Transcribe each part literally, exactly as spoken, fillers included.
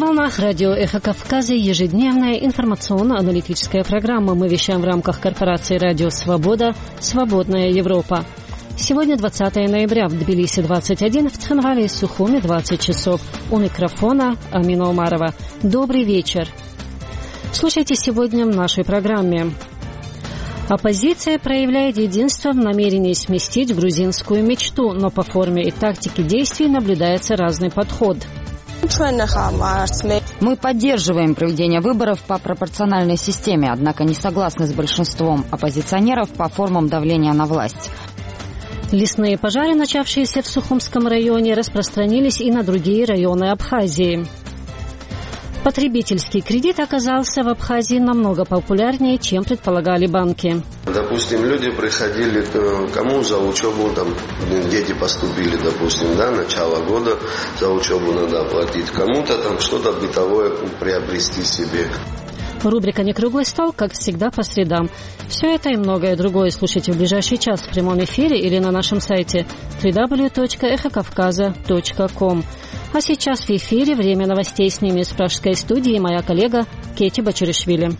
волнах радио «Эхо Кавказа» ежедневная информационно-аналитическая программа. Мы вещаем в рамках корпорации «Радио Свобода. Свободная Европа». Сегодня двадцатое ноября, в Тбилиси двадцать один, в Цхинвале и Сухуми двадцать часов. У микрофона Амина Умарова. Добрый вечер. Слушайте сегодня в нашей программе. Оппозиция проявляет единство в намерении сместить грузинскую мечту, но по форме и тактике действий наблюдается разный подход. Мы поддерживаем проведение выборов по пропорциональной системе, однако не согласны с большинством оппозиционеров по формам давления на власть. Лесные пожары, начавшиеся в Сухумском районе, распространились и на другие районы Абхазии. Потребительский кредит оказался в Абхазии намного популярнее, чем предполагали банки. Допустим, люди приходили к кому за учебу, там дети поступили, допустим, да, начало года, за учебу надо оплатить, кому-то там что-то бытовое приобрести себе. Рубрика «Не круглый стол», как всегда, по средам. Все это и многое другое слушайте в ближайший час в прямом эфире или на нашем сайте дабл ю дабл ю дабл ю точка эхо кавказа точка ком. А сейчас в эфире время новостей. С ними из пражской студии моя коллега Кети Бачуришвили.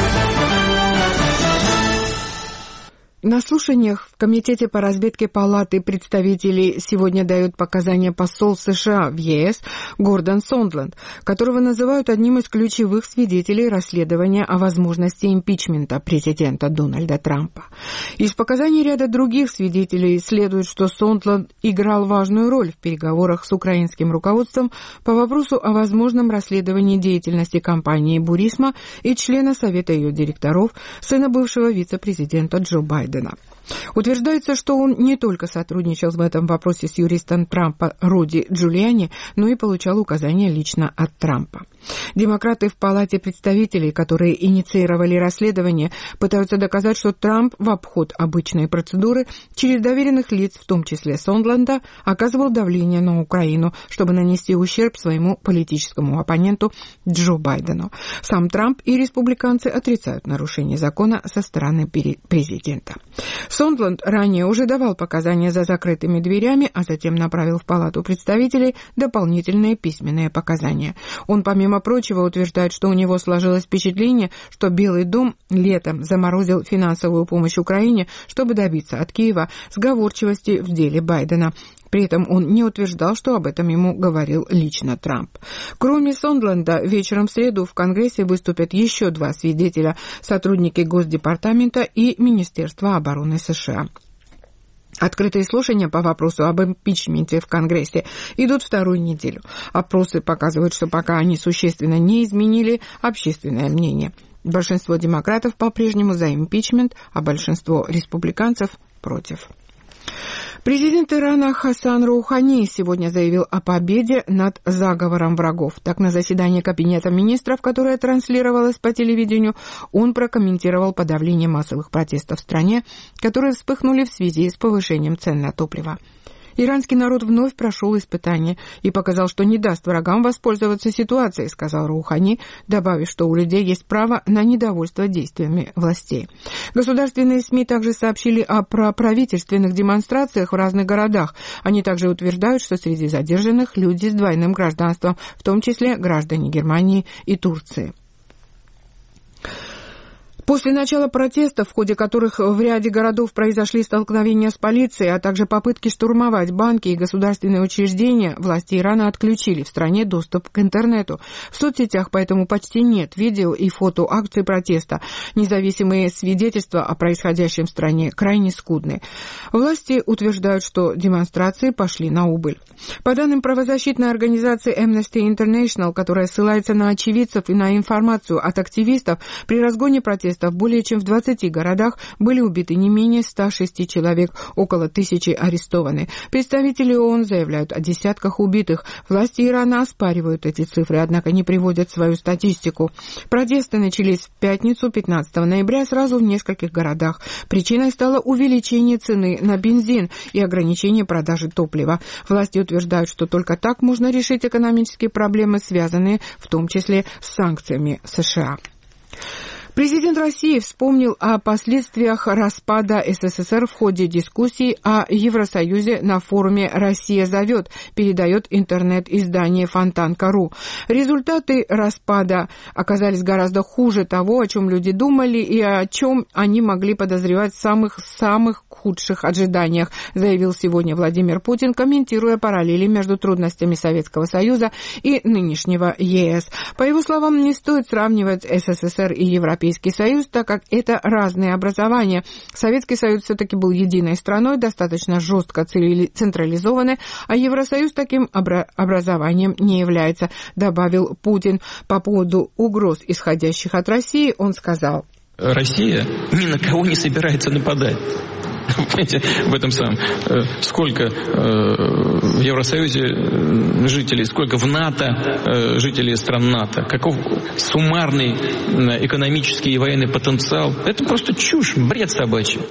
На слушаниях в Комитете по разведке Палаты представителей сегодня дает показания посол США в ЕС Гордон Сондланд, которого называют одним из ключевых свидетелей расследования о возможности импичмента президента Дональда Трампа. Из показаний ряда других свидетелей следует, что Сондланд играл важную роль в переговорах с украинским руководством по вопросу о возможном расследовании деятельности компании «Бурисма» и члена Совета ее директоров, сына бывшего вице-президента Джо Байдена. Утверждается, что он не только сотрудничал в этом вопросе с юристом Трампа Руди Джулиани, но и получал указания лично от Трампа. Демократы в Палате представителей, которые инициировали расследование, пытаются доказать, что Трамп в обход обычной процедуры через доверенных лиц, в том числе Сондланда, оказывал давление на Украину, чтобы нанести ущерб своему политическому оппоненту Джо Байдену. Сам Трамп и республиканцы отрицают нарушение закона со стороны президента. Сондланд ранее уже давал показания за закрытыми дверями, а затем направил в Палату представителей дополнительные письменные показания. Он, помимо прочего, утверждает, что у него сложилось впечатление, что Белый дом летом заморозил финансовую помощь Украине, чтобы добиться от Киева сговорчивости в деле Байдена. При этом он не утверждал, что об этом ему говорил лично Трамп. Кроме Сондланда, вечером в среду в Конгрессе выступят еще два свидетеля, сотрудники Госдепартамента и Министерства обороны США. Открытые слушания по вопросу об импичменте в Конгрессе идут вторую неделю. Опросы показывают, что пока они существенно не изменили общественное мнение. Большинство демократов по-прежнему за импичмент, а большинство республиканцев против. Президент Ирана Хасан Роухани сегодня заявил о победе над заговором врагов. Так, на заседании Кабинета министров, которое транслировалось по телевидению, он прокомментировал подавление массовых протестов в стране, которые вспыхнули в связи с повышением цен на топливо. Иранский народ вновь прошел испытание и показал, что не даст врагам воспользоваться ситуацией, сказал Роухани, добавив, что у людей есть право на недовольство действиями властей. Государственные СМИ также сообщили о проправительственных демонстрациях в разных городах. Они также утверждают, что среди задержанных люди с двойным гражданством, в том числе граждане Германии и Турции. После начала протестов, в ходе которых в ряде городов произошли столкновения с полицией, а также попытки штурмовать банки и государственные учреждения, власти Ирана отключили в стране доступ к интернету. В соцсетях поэтому почти нет видео и фото акций протеста. Независимые свидетельства о происходящем в стране крайне скудны. Власти утверждают, что демонстрации пошли на убыль. По данным правозащитной организации Amnesty International, которая ссылается на очевидцев и на информацию от активистов, при разгоне протестов более чем в двадцати городах были убиты не менее ста шести человек, около тысячи арестованы. Представители ООН заявляют о десятках убитых. Власти Ирана оспаривают эти цифры, однако не приводят свою статистику. Протесты начались в пятницу, пятнадцатого ноября, сразу в нескольких городах. Причиной стало увеличение цены на бензин и ограничение продажи топлива. Власти утверждают, что только так можно решить экономические проблемы, связанные в том числе с санкциями США. Президент России вспомнил о последствиях распада СССР в ходе дискуссий о Евросоюзе на форуме «Россия зовет», передает интернет-издание фонтан точка ру. Результаты распада оказались гораздо хуже того, о чем люди думали и о чем они могли подозревать в самых-самых худших ожиданиях, заявил сегодня Владимир Путин, комментируя параллели между трудностями Советского Союза и нынешнего ЕС. По его словам, не стоит сравнивать СССР и Европейский Союз, так как это разные образования. Советский Союз все-таки был единой страной, достаточно жестко централизованной, а Евросоюз таким обра- образованием не является, добавил Путин. По поводу угроз, исходящих от России, он сказал: Россия ни на кого не собирается нападать. Понимаете, в этом самом, сколько в Евросоюзе жителей, сколько в НАТО жителей стран НАТО, каков суммарный экономический и военный потенциал. Это просто чушь, бред собачий.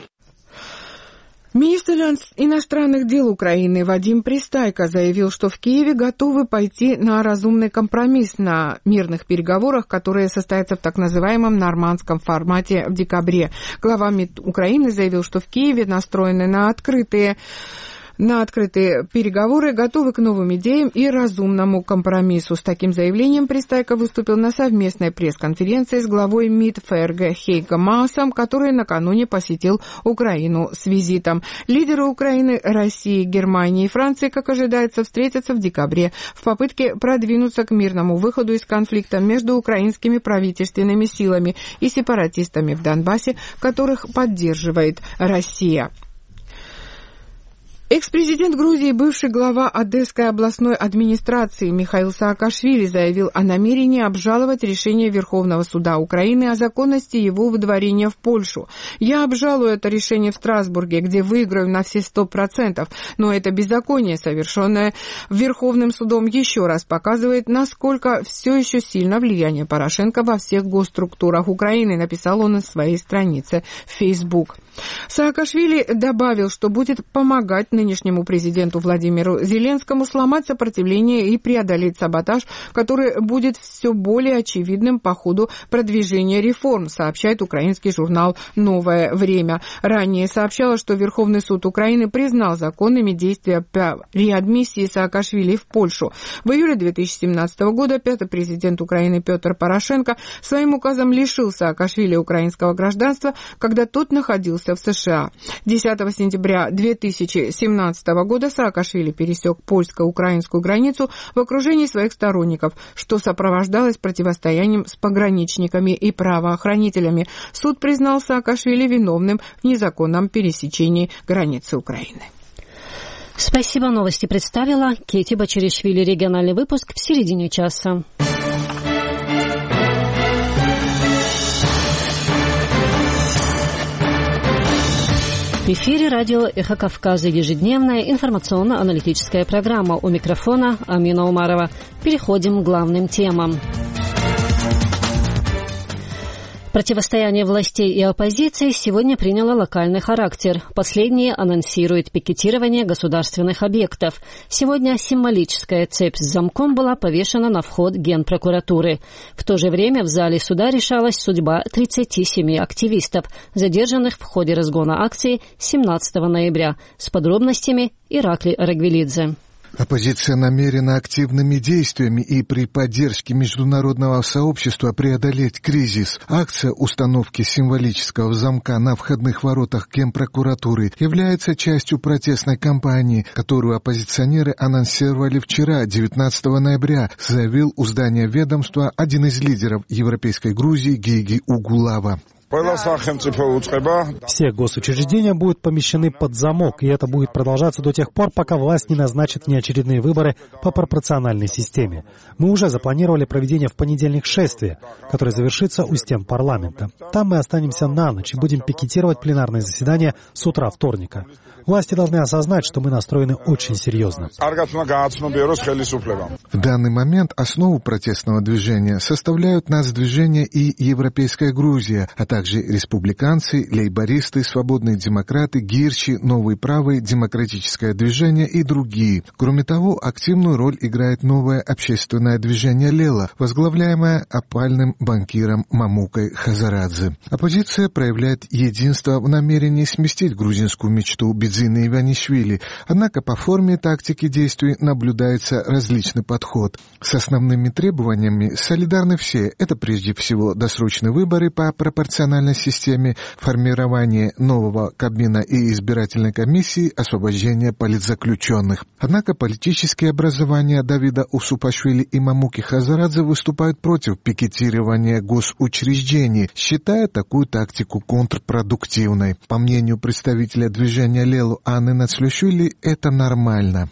Министр иностранных дел Украины Вадим Пристайко заявил, что в Киеве готовы пойти на разумный компромисс на мирных переговорах, которые состоятся в так называемом нормандском формате в декабре. Глава МИД Украины заявил, что в Киеве настроены на открытые на открытые переговоры, готовы к новым идеям и разумному компромиссу. С таким заявлением Пристайко выступил на совместной пресс-конференции с главой МИД ФРГ Хейго Маасом, который накануне посетил Украину с визитом. Лидеры Украины, России, Германии и Франции, как ожидается, встретятся в декабре в попытке продвинуться к мирному выходу из конфликта между украинскими правительственными силами и сепаратистами в Донбассе, которых поддерживает Россия. Экс-президент Грузии, бывший глава Одесской областной администрации Михаил Саакашвили заявил о намерении обжаловать решение Верховного суда Украины о законности его выдворения в Польшу. «Я обжалую это решение в Страсбурге, где выиграю на все сто процентов, но это беззаконие, совершенное Верховным судом, еще раз показывает, насколько все еще сильно влияние Порошенко во всех госструктурах Украины», написал он на своей странице в Facebook. Саакашвили добавил, что будет помогать нынешнему президенту Владимиру Зеленскому сломать сопротивление и преодолеть саботаж, который будет все более очевидным по ходу продвижения реформ, сообщает украинский журнал «Новое время». Ранее сообщалось, что Верховный суд Украины признал законными действия по реадмиссии Саакашвили в Польшу. В июле две тысячи семнадцатого года пятый президент Украины Петр Порошенко своим указом лишил Саакашвили украинского гражданства, когда тот находился в США. десятого сентября две тысячи семнадцатого года Саакашвили пересек польско-украинскую границу в окружении своих сторонников, что сопровождалось противостоянием с пограничниками и правоохранителями. Суд признал Саакашвили виновным в незаконном пересечении границы Украины. Спасибо. Новости представила Кети Бачеришвили. Региональный выпуск в середине часа. В эфире радио «Эхо Кавказа», ежедневная информационно-аналитическая программа. У микрофона Амина Умарова. Переходим к главным темам. Противостояние властей и оппозиции сегодня приняло локальный характер. Последние анонсируют пикетирование государственных объектов. Сегодня символическая цепь с замком была повешена на вход Генпрокуратуры. В то же время в зале суда решалась судьба тридцати семи активистов, задержанных в ходе разгона акции семнадцатого ноября. С подробностями Иракли Арагвелидзе. Оппозиция намерена активными действиями и при поддержке международного сообщества преодолеть кризис. Акция установки символического замка на входных воротах Генпрокуратуры является частью протестной кампании, которую оппозиционеры анонсировали вчера, девятнадцатого ноября, заявил у здания ведомства один из лидеров Европейской Грузии Геги Угулава. Все госучреждения будут помещены под замок, и это будет продолжаться до тех пор, пока власть не назначит внеочередные выборы по пропорциональной системе. Мы уже запланировали проведение в понедельник шествия, которое завершится у стен парламента. Там мы останемся на ночь и будем пикетировать пленарное заседание с утра вторника. Власти должны осознать, что мы настроены очень серьезно. В данный момент основу протестного движения составляют Нацдвижение и Европейская Грузия, а также также республиканцы, лейбористы, свободные демократы, гирчи, новые правые, демократическое движение и другие. Кроме того, активную роль играет новое общественное движение «Лела», возглавляемое опальным банкиром Мамукой Хазарадзе. Оппозиция проявляет единство в намерении сместить грузинскую мечту Бидзины Иванишвили, однако по форме тактики действий наблюдается различный подход. С основными требованиями солидарны все. Это прежде всего досрочные выборы по пропорциональной системе, формирование нового Кабмина и избирательной комиссии, освобождение политзаключенных. Однако политические образования Давида Усупашвили и Мамуки Хазарадзе выступают против пикетирования госучреждений, считая такую тактику контрпродуктивной. По мнению представителя движения «Лелу» Анны Нацлюшвили, это нормально.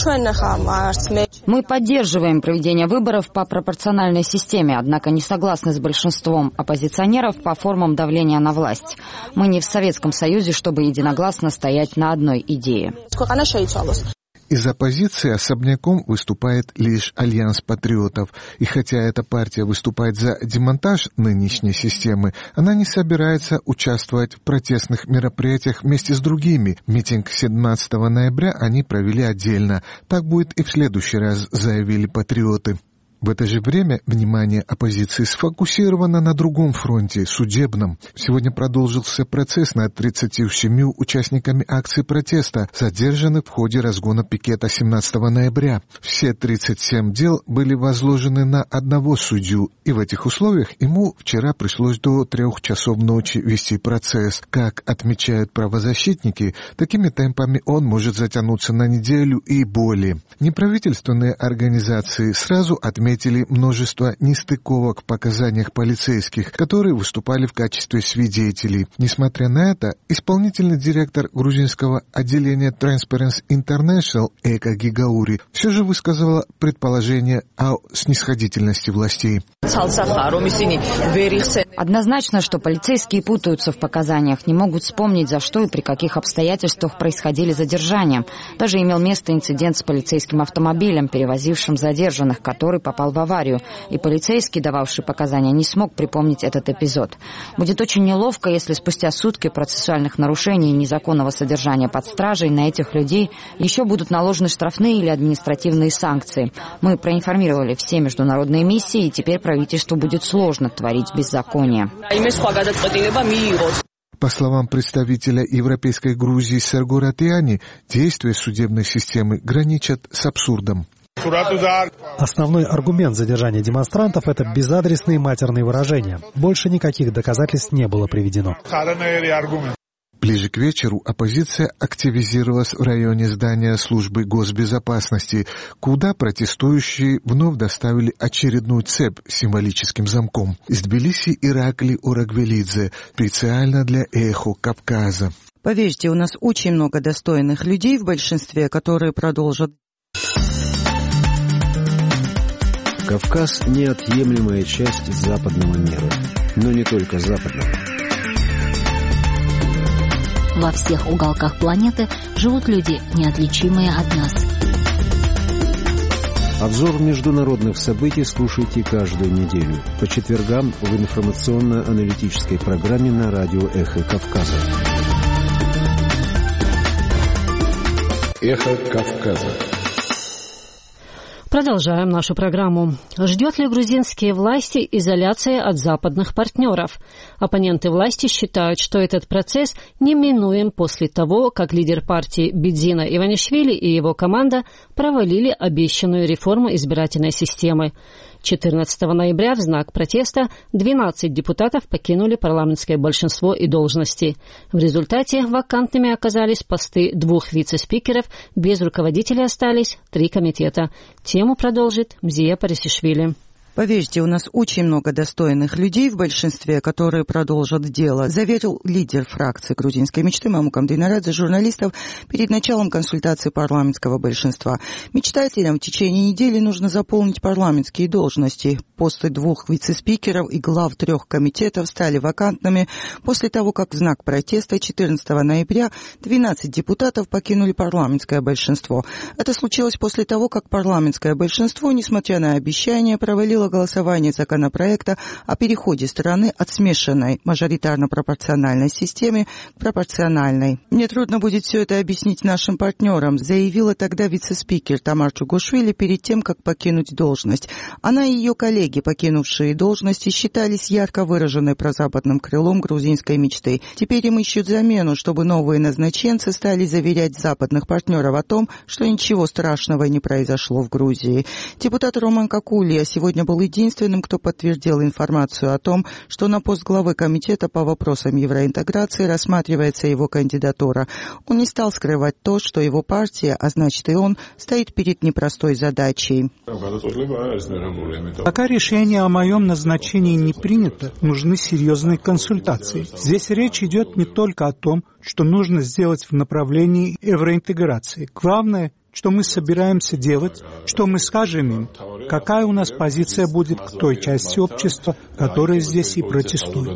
Мы поддерживаем проведение выборов по пропорциональной системе, однако не согласны с большинством оппозиционеров по формам давления на власть. Мы не в Советском Союзе, чтобы единогласно стоять на одной идее. Из оппозиции особняком выступает лишь Альянс патриотов. И хотя эта партия выступает за демонтаж нынешней системы, она не собирается участвовать в протестных мероприятиях вместе с другими. Митинг семнадцатого ноября они провели отдельно. Так будет и в следующий раз, заявили патриоты. В это же время внимание оппозиции сфокусировано на другом фронте, судебном. Сегодня продолжился процесс над тридцатью семью участниками акции протеста, задержанных в ходе разгона пикета семнадцатого ноября. Все тридцать семь дел были возложены на одного судью, и в этих условиях ему вчера пришлось до трех часов ночи вести процесс. Как отмечают правозащитники, такими темпами он может затянуться на неделю и более. Неправительственные организации сразу отметили множество нестыковок в показаниях полицейских, которые выступали в качестве свидетелей. Несмотря на это, исполнительный директор грузинского отделения Transparency International Эка Гигаури все же высказала предположение о снисходительности властей. Однозначно, что полицейские путаются в показаниях, не могут вспомнить, за что и при каких обстоятельствах происходили задержания. Даже имел место инцидент с полицейским автомобилем, перевозившим задержанных, который попал в аварию, и полицейский, дававший показания, не смог припомнить этот эпизод. Будет очень неловко, если спустя сутки процессуальных нарушений и незаконного содержания под стражей на этих людей еще будут наложены штрафные или административные санкции. Мы проинформировали все международные миссии, и теперь правительству будет сложно творить беззаконие. По словам представителя Европейской Грузии Серго Ратиани, действия судебной системы граничат с абсурдом. Основной аргумент задержания демонстрантов – это безадресные матерные выражения. Больше никаких доказательств не было приведено. Ближе к вечеру оппозиция активизировалась в районе здания службы госбезопасности, куда протестующие вновь доставили очередную цепь с символическим замком. Из Тбилиси Иракли Орагвелидзе, специально для «Эхо Кавказа». Поверьте, у нас очень много достойных людей в большинстве, которые продолжат. Кавказ – неотъемлемая часть западного мира, но не только западного. Во всех уголках планеты живут люди, неотличимые от нас. Обзор международных событий слушайте каждую неделю по четвергам в информационно-аналитической программе на радио «Эхо Кавказа». «Эхо Кавказа». Продолжаем нашу программу. Ждет ли грузинские власти изоляции от западных партнеров? Оппоненты власти считают, что этот процесс неминуем после того, как лидер партии Бидзина Иванишвили и его команда провалили обещанную реформу избирательной системы. четырнадцатого ноября в знак протеста двенадцать депутатов покинули парламентское большинство и должности. В результате вакантными оказались посты двух вице-спикеров, без руководителя остались три комитета. Тему продолжит Мзия Парисишвили. Поверьте, у нас очень много достойных людей в большинстве, которые продолжат дело, заверил лидер фракции грузинской мечты Мамука Мдынарадзе журналистов перед началом консультации парламентского большинства. Мечтателям в течение недели нужно заполнить парламентские должности. Посты двух вице-спикеров и глав трех комитетов стали вакантными после того, как в знак протеста четырнадцатого ноября двенадцать депутатов покинули парламентское большинство. Это случилось после того, как парламентское большинство, несмотря на обещания, провалило возобновила голосование законопроекта о переходе страны от смешанной мажоритарно-пропорциональной системе к пропорциональной. «Мне трудно будет все это объяснить нашим партнерам», заявила тогда вице-спикер Тамар Чугушвили перед тем, как покинуть должность. Она и ее коллеги, покинувшие должности, считались ярко выраженной прозападным крылом грузинской мечты. Теперь им ищут замену, чтобы новые назначенцы стали заверять западных партнеров о том, что ничего страшного не произошло в Грузии. Депутат Роман Какулия сегодня был единственным, кто подтвердил информацию о том, что на пост главы комитета по вопросам евроинтеграции рассматривается его кандидатура. Он не стал скрывать то, что его партия, а значит и он, стоит перед непростой задачей. Пока решение о моем назначении не принято, нужны серьезные консультации. Здесь речь идет не только о том, что нужно сделать в направлении евроинтеграции. Главное, что мы собираемся делать, что мы скажем им, какая у нас позиция будет к той части общества, которая здесь и протестует.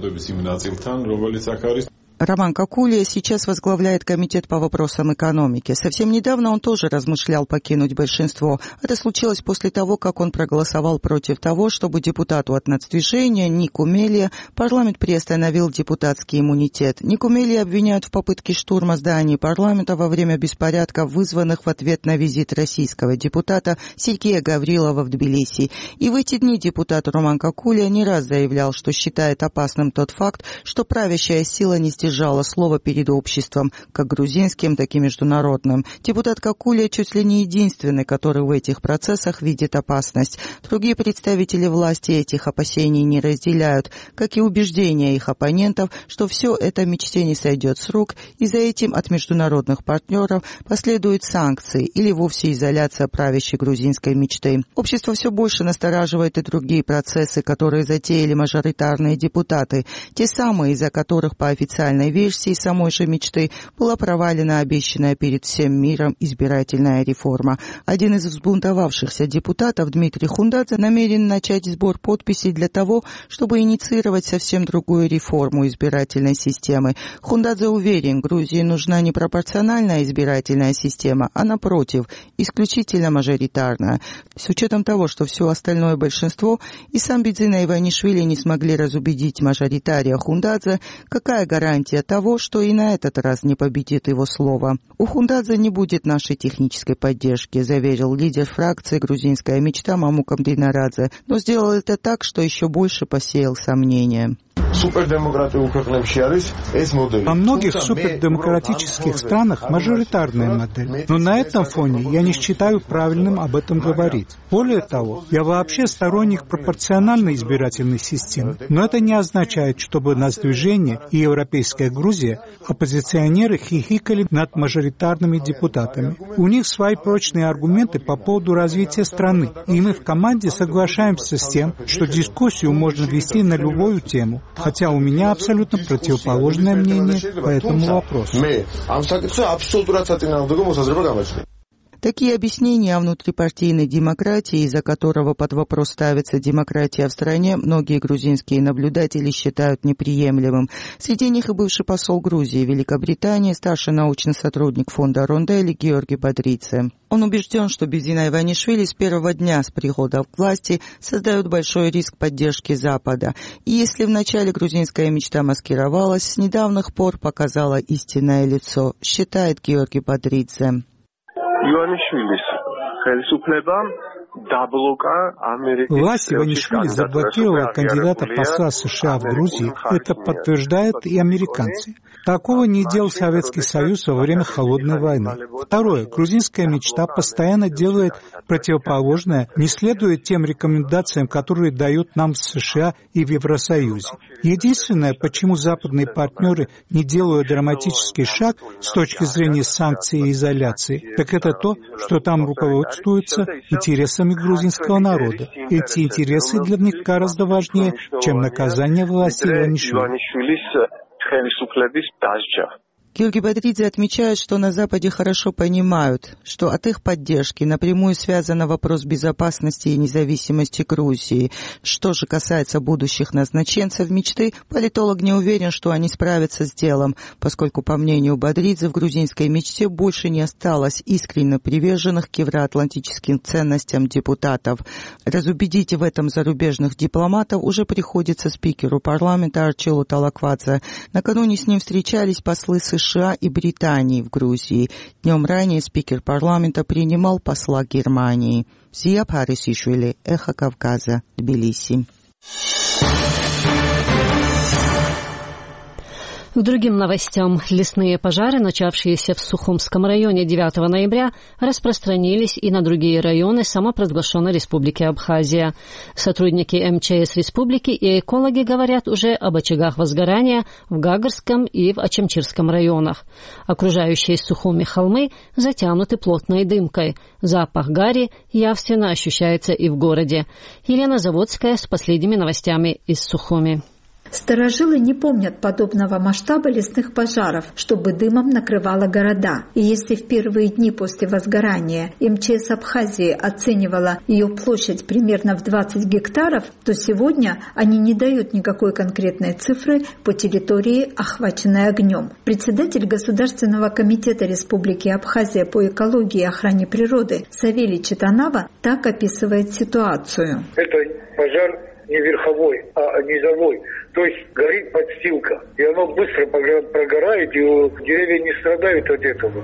Роман Какулия сейчас возглавляет комитет по вопросам экономики. Совсем недавно он тоже размышлял покинуть большинство. Это случилось после того, как он проголосовал против того, чтобы депутату от нацдвижения Нику Мелия парламент приостановил депутатский иммунитет. Нику Мелия обвиняют в попытке штурма зданий парламента во время беспорядков, вызванных в ответ на визит российского депутата Сергея Гаврилова в Тбилиси. И в эти дни депутат Роман Какулия не раз заявлял, что считает опасным тот факт, что правящая сила не сдержала слово перед обществом, как грузинским, так и международным. Депутат Какулия чуть ли не единственный, который в этих процессах видит опасность. Другие представители власти этих опасений не разделяют, как и убеждения их оппонентов, что все это мечте не сойдет с рук, и за этим от международных партнеров последуют санкции или вовсе изоляция правящей грузинской мечты. Общество все больше настораживает и другие процессы, которые затеяли мажоритарные депутаты, те самые, из-за которых по официальной версии самой же мечты была провалена обещанная перед всем миром избирательная реформа. Один из взбунтовавшихся депутатов, Дмитрий Хундадзе, намерен начать сбор подписей для того, чтобы инициировать совсем другую реформу избирательной системы. Хундадзе уверен, Грузии нужна не пропорциональная избирательная система, а напротив, исключительно мажоритарная. С учетом того, что все остальное большинство и сам Бидзина Иванишвили не смогли разубедить мажоритария Хундадзе, какая гарантия того, что и на этот раз не победит его слово. У Хундадзе не будет нашей технической поддержки, заверил лидер фракции «Грузинская мечта» Мамукам Дейнарадзе, но сделал это так, что еще больше посеял сомнения. Во многих супердемократических странах мажоритарная модель, но на этом фоне я не считаю правильным об этом говорить. Более того, я вообще сторонник пропорциональной избирательной системы, но это не означает, чтобы Нацдвижение и Европейская Грузия, оппозиционеры, хихикали над мажоритарными депутатами. У них свои прочные аргументы по поводу развития страны, и мы в команде соглашаемся с тем, что дискуссию можно вести на любую тему, хотя у меня абсолютно противоположное мнение по этому вопросу. Такие объяснения о внутрипартийной демократии, из-за которого под вопрос ставится демократия в стране, многие грузинские наблюдатели считают неприемлемым. Среди них и бывший посол Грузии в Великобритании, старший научный сотрудник фонда Ронделли Георгий Бодридзе. Он убежден, что Бидзина Иванишвили с первого дня с прихода к власти создает большой риск поддержки Запада. И если вначале грузинская мечта маскировалась, с недавних пор показала истинное лицо, считает Георгий Бодридзе. Власть Иванишвили заблокировала кандидата посла США в Грузии. Это подтверждают и американцы. Такого не делал Советский Союз во время Холодной войны. Второе. Грузинская мечта постоянно делает противоположное, не следует тем рекомендациям, которые дают нам в США и в Евросоюзе. Единственное, почему западные партнеры не делают драматический шаг с точки зрения санкций и изоляции, так это то, что там руководствуются интересами грузинского народа. Эти интересы для них гораздо важнее, чем наказание власти Иванишвили. Георгий Бодридзе отмечает, что на Западе хорошо понимают, что от их поддержки напрямую связан вопрос безопасности и независимости Грузии. Что же касается будущих назначенцев мечты, политолог не уверен, что они справятся с делом, поскольку, по мнению Бодридзе, в грузинской мечте больше не осталось искренне приверженных к евроатлантическим ценностям депутатов. Разубедить в этом зарубежных дипломатов уже приходится спикеру парламента Арчилу Талаквадзе. Накануне с ним встречались послы США США и Британии в Грузии. Днем ранее спикер парламента принимал посла Германии. Зия Парисишвили, Эхо Кавказа, Тбилиси. К другим новостям. Лесные пожары, начавшиеся в Сухумском районе девятого ноября, распространились и на другие районы самопровозглашенной Республики Абхазия. Сотрудники эм че эс республики и экологи говорят уже об очагах возгорания в Гагарском и в Ачамчирском районах. Окружающие Сухуми холмы затянуты плотной дымкой. Запах гари явственно ощущается и в городе. Елена Заводская с последними новостями из Сухуми. Старожилы не помнят подобного масштаба лесных пожаров, чтобы дымом накрывало города. И если в первые дни после возгорания эм че эс Абхазии оценивала ее площадь примерно в двадцать гектаров, то сегодня они не дают никакой конкретной цифры по территории, охваченной огнем. Председатель Государственного комитета Республики Абхазия по экологии и охране природы Савелий Читанава так описывает ситуацию. Это пожар не верховой, а низовой. То есть горит подстилка. И оно быстро прогорает, и деревья не страдают от этого.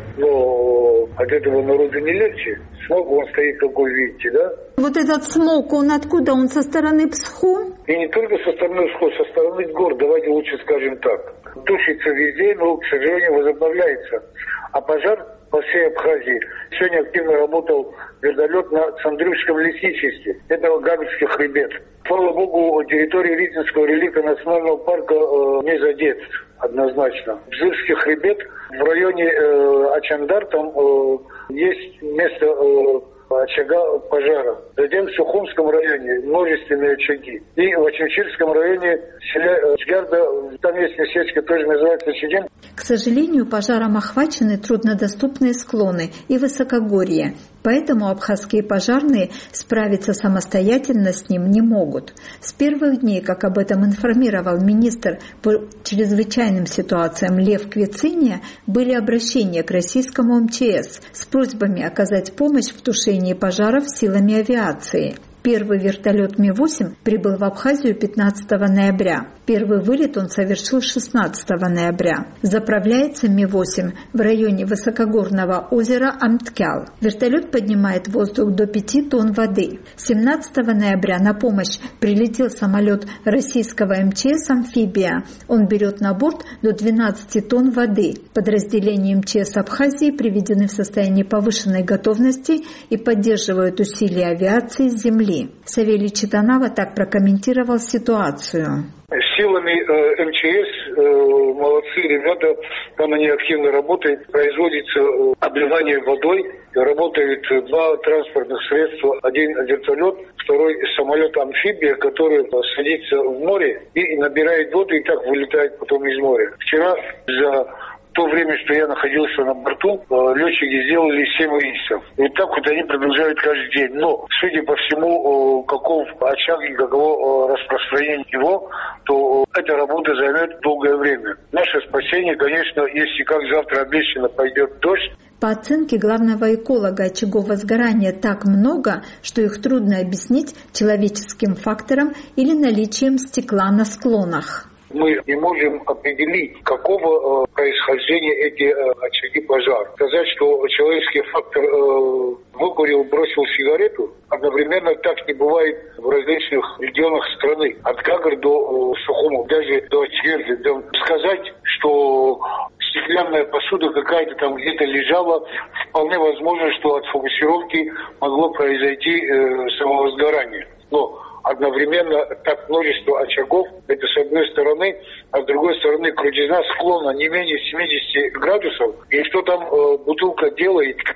Но от этого народу не легче. Смог, он стоит такой, видите, да? Вот этот смог, он откуда? Он со стороны Псху? И не только со стороны Псху, со стороны гор, давайте лучше скажем так. Тушится везде, но, к сожалению, возобновляется. А пожар по всей Абхазии. Сегодня активно работал вертолет на Цандрюшском лесничестве. Это Гагарский хребет. Слава богу, территория Ритинского реликта национального парка э, не задет однозначно. Бзырский хребет в районе э, Ачандар, там э, есть место э, очага пожара. Затем в Сухумском районе множественные очаги. И в Ачамчирском районе селя Чгарда, там есть местечко, тоже называется Чигин. К сожалению, пожаром охвачены труднодоступные склоны и высокогорье. Поэтому абхазские пожарные справиться самостоятельно с ним не могут. С первых дней, как об этом информировал министр по чрезвычайным ситуациям Лев Квициния, были обращения к российскому эм че эс с просьбами оказать помощь в тушении пожаров силами авиации. Первый вертолет Ми восемь прибыл в Абхазию пятнадцатого ноября. Первый вылет он совершил шестнадцатого ноября. Заправляется Ми восемь в районе высокогорного озера Амткял. Вертолет поднимает в воздух до пяти тонн воды. семнадцатого ноября на помощь прилетел самолет российского эм че эс «Амфибия». Он берет на борт до двенадцати тонн воды. Подразделения эм че эс Абхазии приведены в состояние повышенной готовности и поддерживают усилия авиации с земли. Савелий Читанава так прокомментировал ситуацию. Силами э, эм че эс э, молодцы ребята, там они активно работают, производится э, обливание водой, работают два транспортных средства, один вертолет, второй самолет «Амфибия», который садится в море и набирает воду и так вылетает потом из моря. Вчера за В то время, что я находился на борту, летчики сделали семь рейсов. И так вот они продолжают каждый день. Но, судя по всему, каков очаг и каково распространение его, то эта работа займет долгое время. Наше спасение, конечно, если как завтра обещано пойдет дождь. По оценке главного эколога, очагов возгорания так много, что их трудно объяснить человеческим фактором или наличием стекла на склонах. Мы не можем определить, какого э, происхождения эти э, очаги пожара. Сказать, что человеческий фактор э, выкурил, бросил сигарету, одновременно так не бывает в различных регионах страны. От Гагар до э, Сухума, даже до Ачверды. Сказать, что стеклянная посуда какая-то там где-то лежала, вполне возможно, что от фокусировки могло произойти э, самовозгорание. Но одновременно так множество очагов, это с одной стороны, а с другой стороны крутизна склона не менее семидесяти градусов. И что там э, бутылка делает?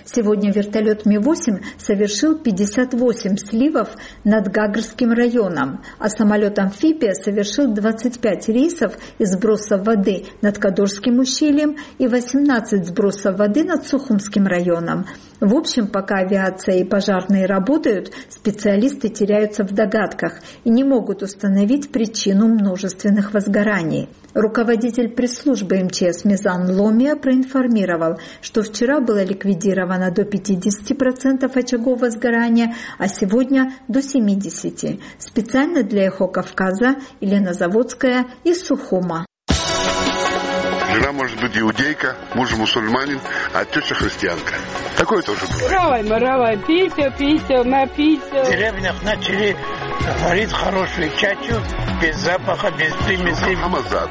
Сегодня вертолет Ми восемь совершил пятьдесят восемь сливов над Гагарским районом, а самолет-амфибия совершил двадцать пять рейсов и сбросов воды над Кадорским ущельем и восемнадцать сбросов воды над Сухумским районом. В общем, пока авиация и пожарные работают, специалисты теряются в догадках и не могут установить причину множественных возгораний. Руководитель пресс-службы МЧС Мизан Ломия проинформировал, что вчера было ликвидировано до пятидесяти процентов очагов возгорания, а сегодня до семидесяти процентов. Специально для «Эхо Кавказа» Елена Заводская из Сухума. Жена может быть иудейка, муж мусульманин, а теща христианка. Такое тоже бывает. Равай, маравай, пися, пися, на пися. В деревнях начали варить хорошую чачу, без запаха, без примесей. Хамазад.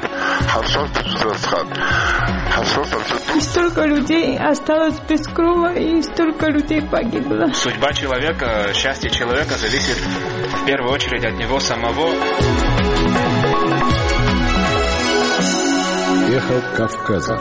И столько людей осталось без крова, и столько людей погибло. Судьба человека, счастье человека зависит в первую очередь от него самого. Эхо Кавказа.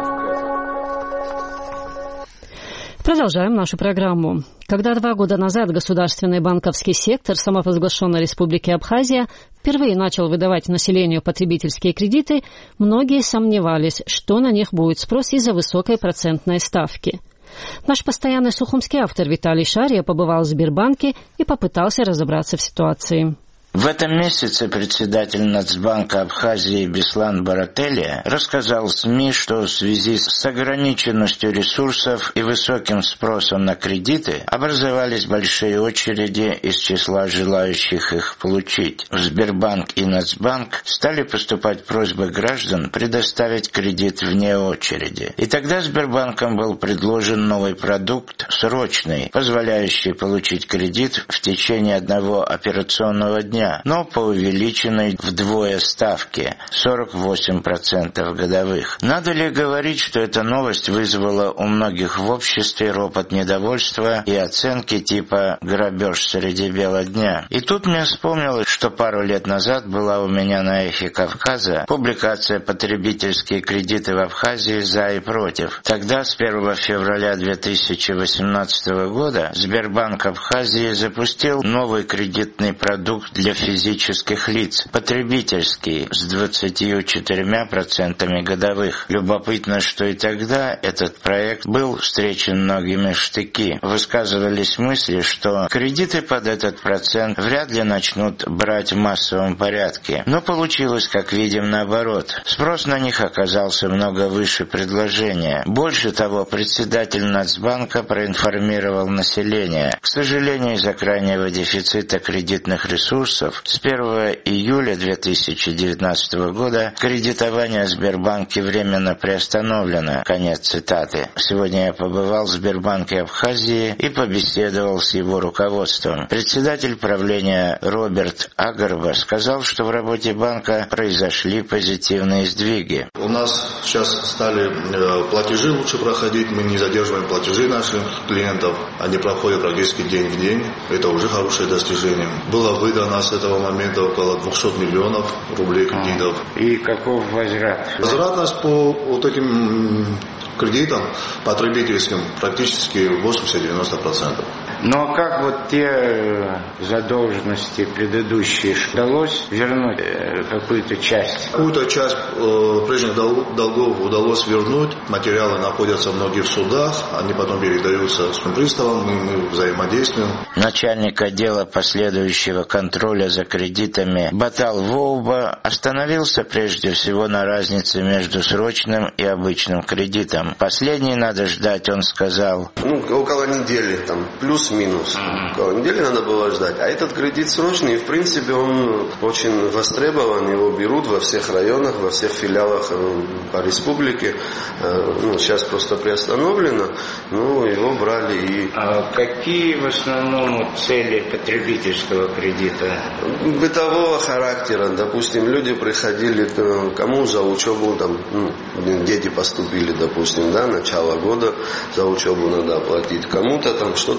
Продолжаем нашу программу. Когда два года назад государственный банковский сектор самопровозглашенной Республики Абхазия впервые начал выдавать населению потребительские кредиты, многие сомневались, что на них будет спрос из-за высокой процентной ставки. Наш постоянный сухумский автор Виталий Шария побывал в Сбербанке и попытался разобраться в ситуации. В этом месяце председатель Нацбанка Абхазии Беслан Барателия рассказал СМИ, что в связи с ограниченностью ресурсов и высоким спросом на кредиты образовались большие очереди из числа желающих их получить. В Сбербанк и Нацбанк стали поступать просьбы граждан предоставить кредит вне очереди. И тогда Сбербанком был предложен новый продукт «Срочный», позволяющий получить кредит в течение одного операционного дня, но по увеличенной вдвое ставке – сорок восемь процентов годовых. Надо ли говорить, что эта новость вызвала у многих в обществе ропот недовольства и оценки типа «грабеж среди бела дня». И тут мне вспомнилось, что пару лет назад была у меня на «Эхе Кавказа» публикация «Потребительские кредиты в Абхазии за и против». Тогда, с первого февраля две тысячи восемнадцатого года, Сбербанк Абхазии запустил новый кредитный продукт для физических лиц, потребительский, с двадцатью четырьмя процентами годовых. Любопытно, что и тогда этот проект был встречен многими в штыки. Высказывались мысли, что кредиты под этот процент вряд ли начнут брать в массовом порядке. Но получилось, как видим, наоборот. Спрос на них оказался много выше предложения. Больше того, председатель Нацбанка проинформировал население. К сожалению, из-за крайнего дефицита кредитных ресурсов с первого июля две тысячи девятнадцатого года кредитование в Сбербанке временно приостановлено. Конец цитаты. Сегодня я побывал в Сбербанке Абхазии и побеседовал с его руководством. Председатель правления Роберт Агарба сказал, что в работе банка произошли позитивные сдвиги. У нас сейчас стали платежи лучше проходить, мы не задерживаем платежи наших клиентов, они проходят практически день в день, это уже хорошее достижение. Было выдано с этого момента около двухсот миллионов рублей кредитов. И каков возврат? Возвратность по вот этим кредитам потребительским практически восемьдесят-девяносто процентов. Ну а как вот те задолженности предыдущие удалось вернуть какую-то часть? Какую-то часть э, прежних долгов удалось вернуть. Материалы находятся в многих судах, они потом передаются с приставам, мы, мы взаимодействуем. Начальник отдела последующего контроля за кредитами Батал Воуба остановился прежде всего на разнице между срочным и обычным кредитом. Последний надо ждать, он сказал. Ну, около недели, там, плюс-минус. Mm-hmm. Около недели надо было ждать. А этот кредит срочный, и, в принципе, он очень востребован, его берут во всех районах, во всех филиалах по республике. Ну, сейчас просто приостановлено, но его брали и... А какие в основном цели потребительского кредита? Бытового характера. Допустим, люди приходили к кому за учебу, там, ну, дети поступили, допустим, да, начало года, за учебу надо оплатить. Кому-то там что-то бытовое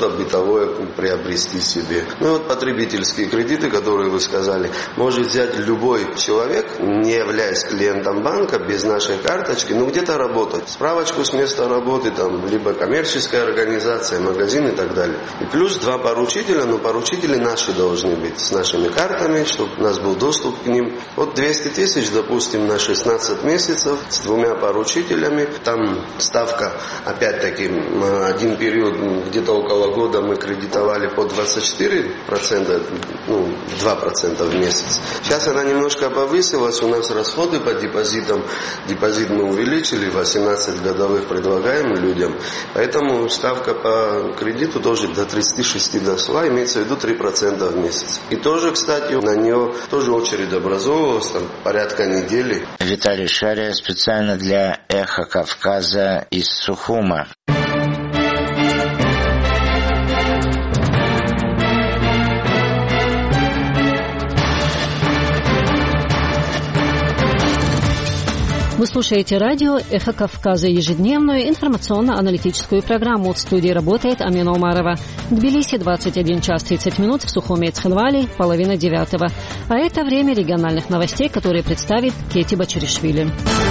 бытовое приобрести себе. Ну и вот потребительские кредиты, которые вы сказали, может взять любой человек, не являясь клиентом банка, без нашей карточки, ну где-то работать. Справочку с места работы, там, либо коммерческая организация, магазин и так далее. И плюс два поручителя, но поручители наши должны быть, с нашими картами, чтобы у нас был доступ к ним. Вот двести тысяч, допустим, на шестнадцать месяцев с двумя поручителями. Там ставка, опять-таки, один период, где-то около года мы кредитовали по двадцать четыре процента, ну, два процента в месяц. Сейчас она немножко повысилась, у нас расходы по депозитам, депозит мы увеличили, восемнадцать годовых предлагаем людям, поэтому ставка по кредиту тоже до тридцать шесть дошла, имеется в виду три процента в месяц. И тоже, кстати, на нее тоже очередь образовывалась, там, порядка недели. Виталий Шария специально для «Эхо Кавказа» из Сухума. Вы слушаете радио «Эхо Кавказа», ежедневную информационно-аналитическую программу. В студии работает Амина Умарова. Тбилиси, двадцать один час тридцать минут, в Сухуме и Цхинвали, половина девятого. А это время региональных новостей, которые представит Кети Бачаришвили.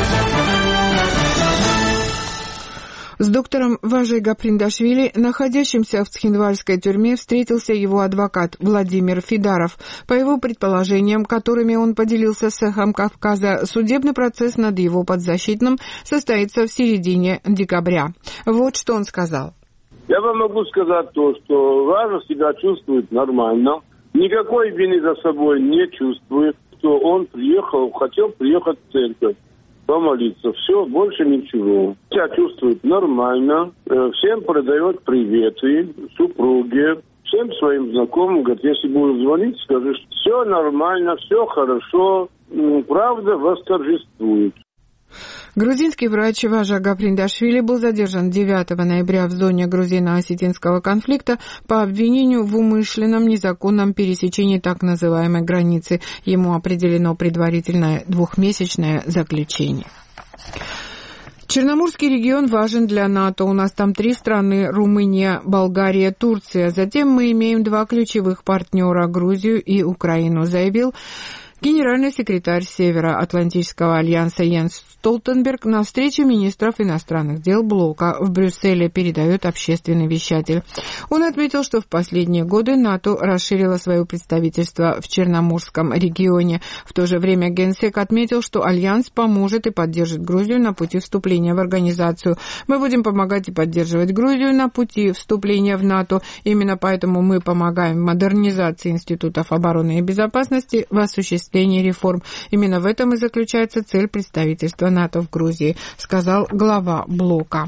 С доктором Важей Гаприндашвили, находящимся в Цхинвальской тюрьме, встретился его адвокат Владимир Фидаров. По его предположениям, которыми он поделился с «Эхом Кавказа», судебный процесс над его подзащитным состоится в середине декабря. Вот что он сказал. Я вам могу сказать то, что Важа себя чувствует нормально, никакой вины за собой не чувствует, что он приехал, хотел приехать в церковь помолиться. Все, больше ничего. Себя чувствует нормально. Всем передает приветы, супруге, всем своим знакомым. Говорит, если будешь звонить, скажи, что все нормально, все хорошо. Правда восторжествует. Грузинский врач Важа Гаприндашвили был задержан девятого ноября в зоне грузино-осетинского конфликта по обвинению в умышленном незаконном пересечении так называемой границы. Ему определено предварительное двухмесячное заключение. Черноморский регион важен для НАТО. У нас там три страны – Румыния, Болгария, Турция. Затем мы имеем два ключевых партнера – Грузию и Украину, заявил генеральный секретарь Североатлантического альянса Йенс Столтенберг на встрече министров иностранных дел блока в Брюсселе, передает общественный вещатель. Он отметил, что в последние годы НАТО расширило свое представительство в Черноморском регионе. В то же время Генсек отметил, что альянс поможет и поддержит Грузию на пути вступления в организацию. Мы будем помогать и поддерживать Грузию на пути вступления в НАТО. Именно поэтому мы помогаем в модернизации институтов обороны и безопасности, в осуществлении реформ. Именно в этом и заключается цель представительства НАТО в Грузии, сказал глава блока.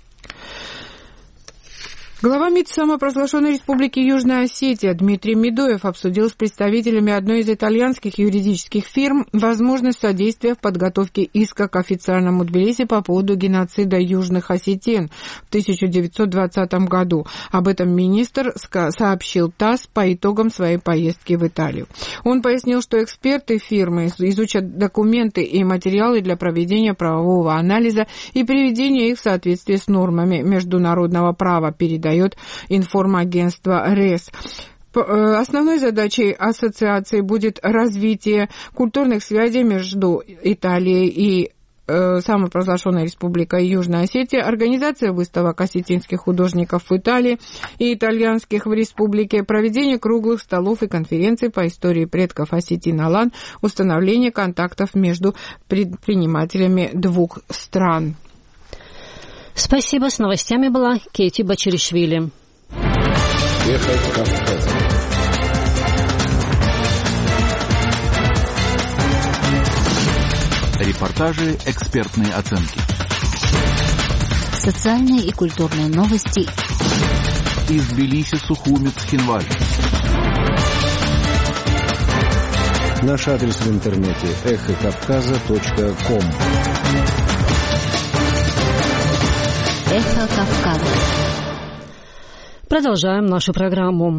Глава МИД самопровозглашенной республики Южная Осетия Дмитрий Медоев обсудил с представителями одной из итальянских юридических фирм возможность содействия в подготовке иска к официальному Тбилиси по поводу геноцида южных осетин в тысяча девятьсот двадцатом году. Об этом министр сообщил ТАСС по итогам своей поездки в Италию. Он пояснил, что эксперты фирмы изучат документы и материалы для проведения правового анализа и приведения их в соответствие с нормами международного права, передает информагентство РЭС. Основной задачей ассоциации будет развитие культурных связей между Италией и самопровозглашенной республикой Южная Осетия, организация выставок осетинских художников в Италии и итальянских в республике, проведение круглых столов и конференций по истории предков осетин-алан, установление контактов между предпринимателями двух стран. Спасибо. С новостями была Кети Бачаришвили. Эхо Кавказа. Репортажи, экспертные оценки. Социальные и культурные новости. Из Тбилиси, Сухуми, Цхинвали. Наш адрес в интернете эхо кавказа точка ком. Эхо Кавказа. Продолжаем нашу программу.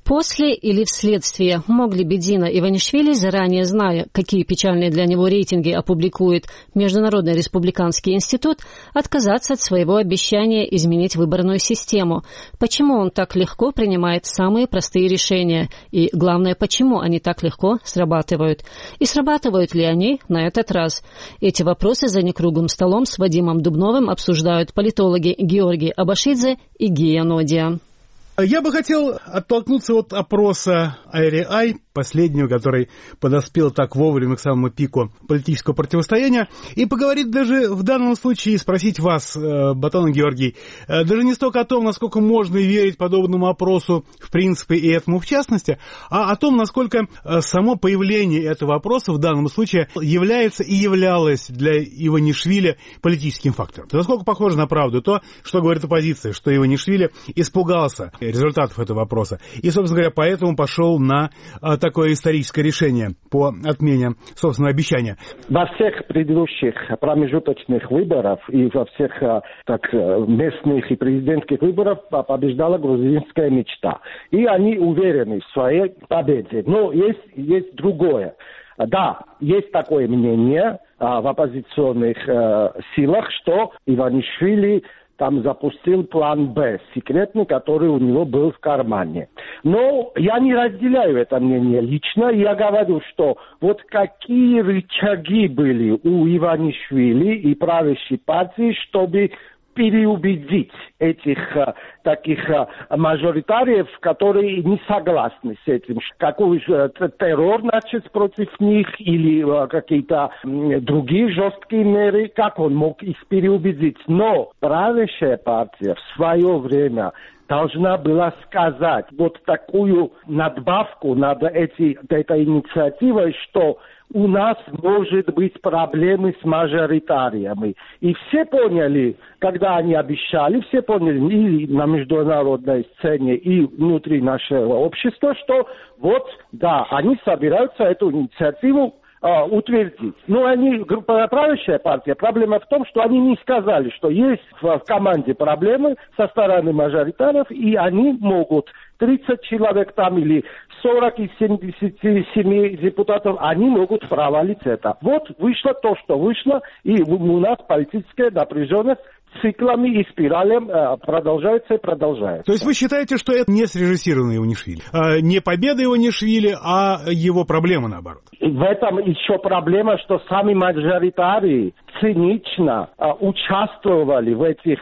После или вследствие? Мог ли Бедзина Иванишвили, заранее зная, какие печальные для него рейтинги опубликует Международный республиканский институт, отказаться от своего обещания изменить выборную систему? Почему он так легко принимает самые простые решения? И, главное, почему они так легко срабатывают? И срабатывают ли они на этот раз? Эти вопросы за некруглым столом с Вадимом Дубновым обсуждают политологи Георгий Абашидзе и Гия Нодия. Я бы хотел оттолкнуться от опроса ай эр ай, последнего, который подоспел так вовремя к самому пику политического противостояния, и поговорить даже в данном случае и спросить вас, Батон и Георгий, даже не столько о том, насколько можно верить подобному опросу в принципе и этому в частности, а о том, насколько само появление этого опроса в данном случае является и являлось для Иванишвили политическим фактором. Насколько похоже на правду то, что говорит оппозиция, что Иванишвили испугался результатов этого опроса. И, собственно говоря, поэтому пошел на а, такое историческое решение по отмене собственного обещания. Во всех предыдущих промежуточных выборах и во всех так, местных и президентских выборах побеждала грузинская мечта. И они уверены в своей победе. Но есть, есть другое. Да, есть такое мнение а, в оппозиционных а, силах, что Иванишвили там запустил план Б, секретный, который у него был в кармане. Но я не разделяю это мнение лично. Я говорю, что вот какие рычаги были у Иванишвили и правящей партии, чтобы переубедить этих а, таких а, мажоритариев, которые не согласны с этим. Какой же террор начать против них или а, какие-то м, другие жесткие меры, как он мог их переубедить. Но правящая партия в свое время должна была сказать вот такую надбавку над эти, этой инициативой, что у нас может быть проблемы с мажоритариями. И все поняли, когда они обещали, все поняли и на международной сцене, и внутри нашего общества, что вот, да, они собираются эту инициативу а, утвердить. Но они, правящая партия, проблема в том, что они не сказали, что есть в команде проблемы со стороны мажоритариев, и они могут тридцать человек там или сорок из семидесяти семи депутатов, они могут провалить это. Вот вышло то, что вышло, и у нас политическая напряженность циклами и спиралем продолжается и продолжается. То есть вы считаете, что это не срежиссированный Иванишвили? Не победа Иванишвили, а его проблема наоборот? В этом еще проблема, что сами мажоритарии цинично участвовали в этих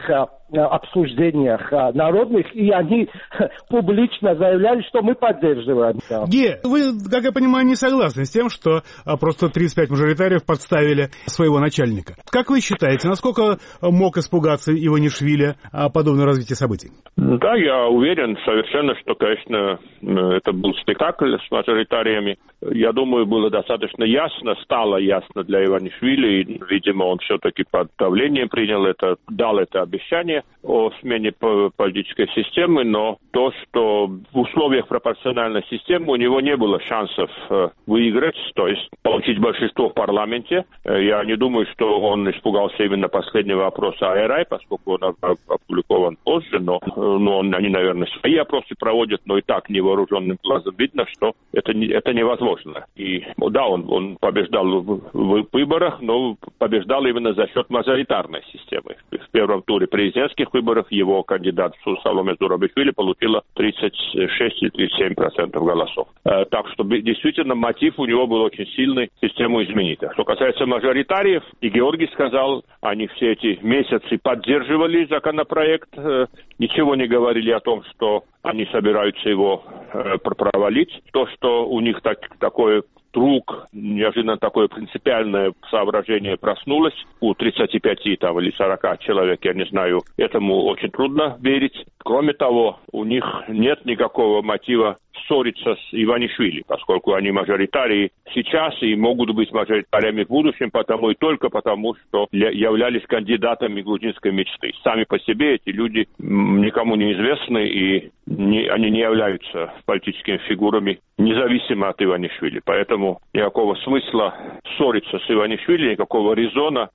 обсуждениях народных, и они публично заявляли, что мы поддерживаем. Ге, вы, как я понимаю, не согласны с тем, что просто тридцать пять мажоритариев подставили своего начальника. Как вы считаете, насколько мог испугаться Иванишвили подобное развитие событий? Да, я уверен совершенно, что, конечно, это был спектакль с мажоритариями. Я думаю, было достаточно ясно, стало ясно для Иванишвили, и, видимо, он все-таки под давлением принял это, дал это обещание о смене политической системы, но то, что в условиях пропорциональной системы у него не было шансов выиграть, то есть получить большинство в парламенте. Я не думаю, что он испугался именно последнего опроса ай эр ай, поскольку он опубликован позже, но, но они, наверное, свои опросы проводят, но и так невооруженным глазом видно, что это, это невозможно. И да, он, он побеждал в, в выборах, но побеждал именно за счет мажоритарной системы. В первом туре президентских выборах его кандидат Саломе Зурабишвили получила тридцать шесть - тридцать семь процентов голосов. Э, так что действительно мотив у него был очень сильный систему изменить. Что касается мажоритариев, и Георгий сказал, они все эти месяцы поддерживали законопроект, э, ничего не говорили о том, что они собираются его э, провалить. То, что у них так, такое вдруг неожиданно такое принципиальное соображение проснулось у тридцати пяти там, или сорока человек, я не знаю, этому очень трудно верить. Кроме того, у них нет никакого мотива ссориться с Иванишвили, поскольку они мажоритарии сейчас и могут быть мажоритариями в будущем, потому и только потому, что являлись кандидатами грузинской мечты. Сами по себе эти люди никому не известны, и не, они не являются политическими фигурами независимо от Иванишвили. Поэтому никакого смысла ссориться с Иванишвили, никакого резона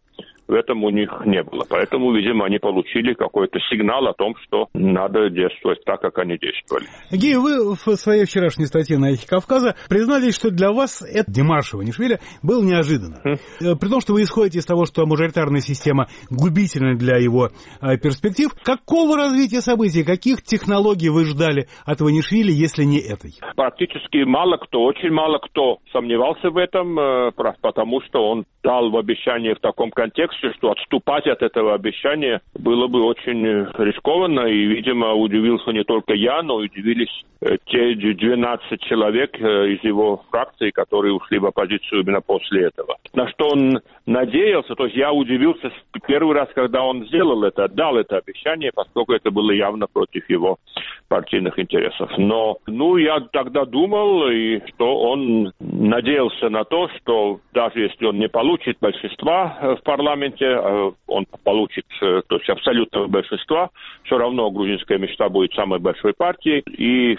в этом у них не было. Поэтому, видимо, они получили какой-то сигнал о том, что надо действовать так, как они действовали. Гей, вы в своей вчерашней статье на «Эхе Кавказа» признались, что для вас это демарш Иванишвили был неожиданно. Mm. При том, что вы исходите из того, что мажоритарная система губительна для его перспектив. Какого развития событий, каких технологий вы ждали от Иванишвили, если не этой? Практически мало кто, очень мало кто сомневался в этом, потому что он дал в обещании в таком контексте, что отступать от этого обещания было бы очень рискованно, и, видимо, удивился не только я, но и удивились те двенадцать человек из его фракции, которые ушли в оппозицию именно после этого. На что он надеялся, то есть я удивился первый раз, когда он сделал это, дал это обещание, поскольку это было явно против его партийных интересов. Но, ну, я тогда думал, и что он надеялся на то, что даже если он не получит большинства в парламенте, он получит, то есть абсолютного большинства, все равно грузинская мечта будет самой большой партией, и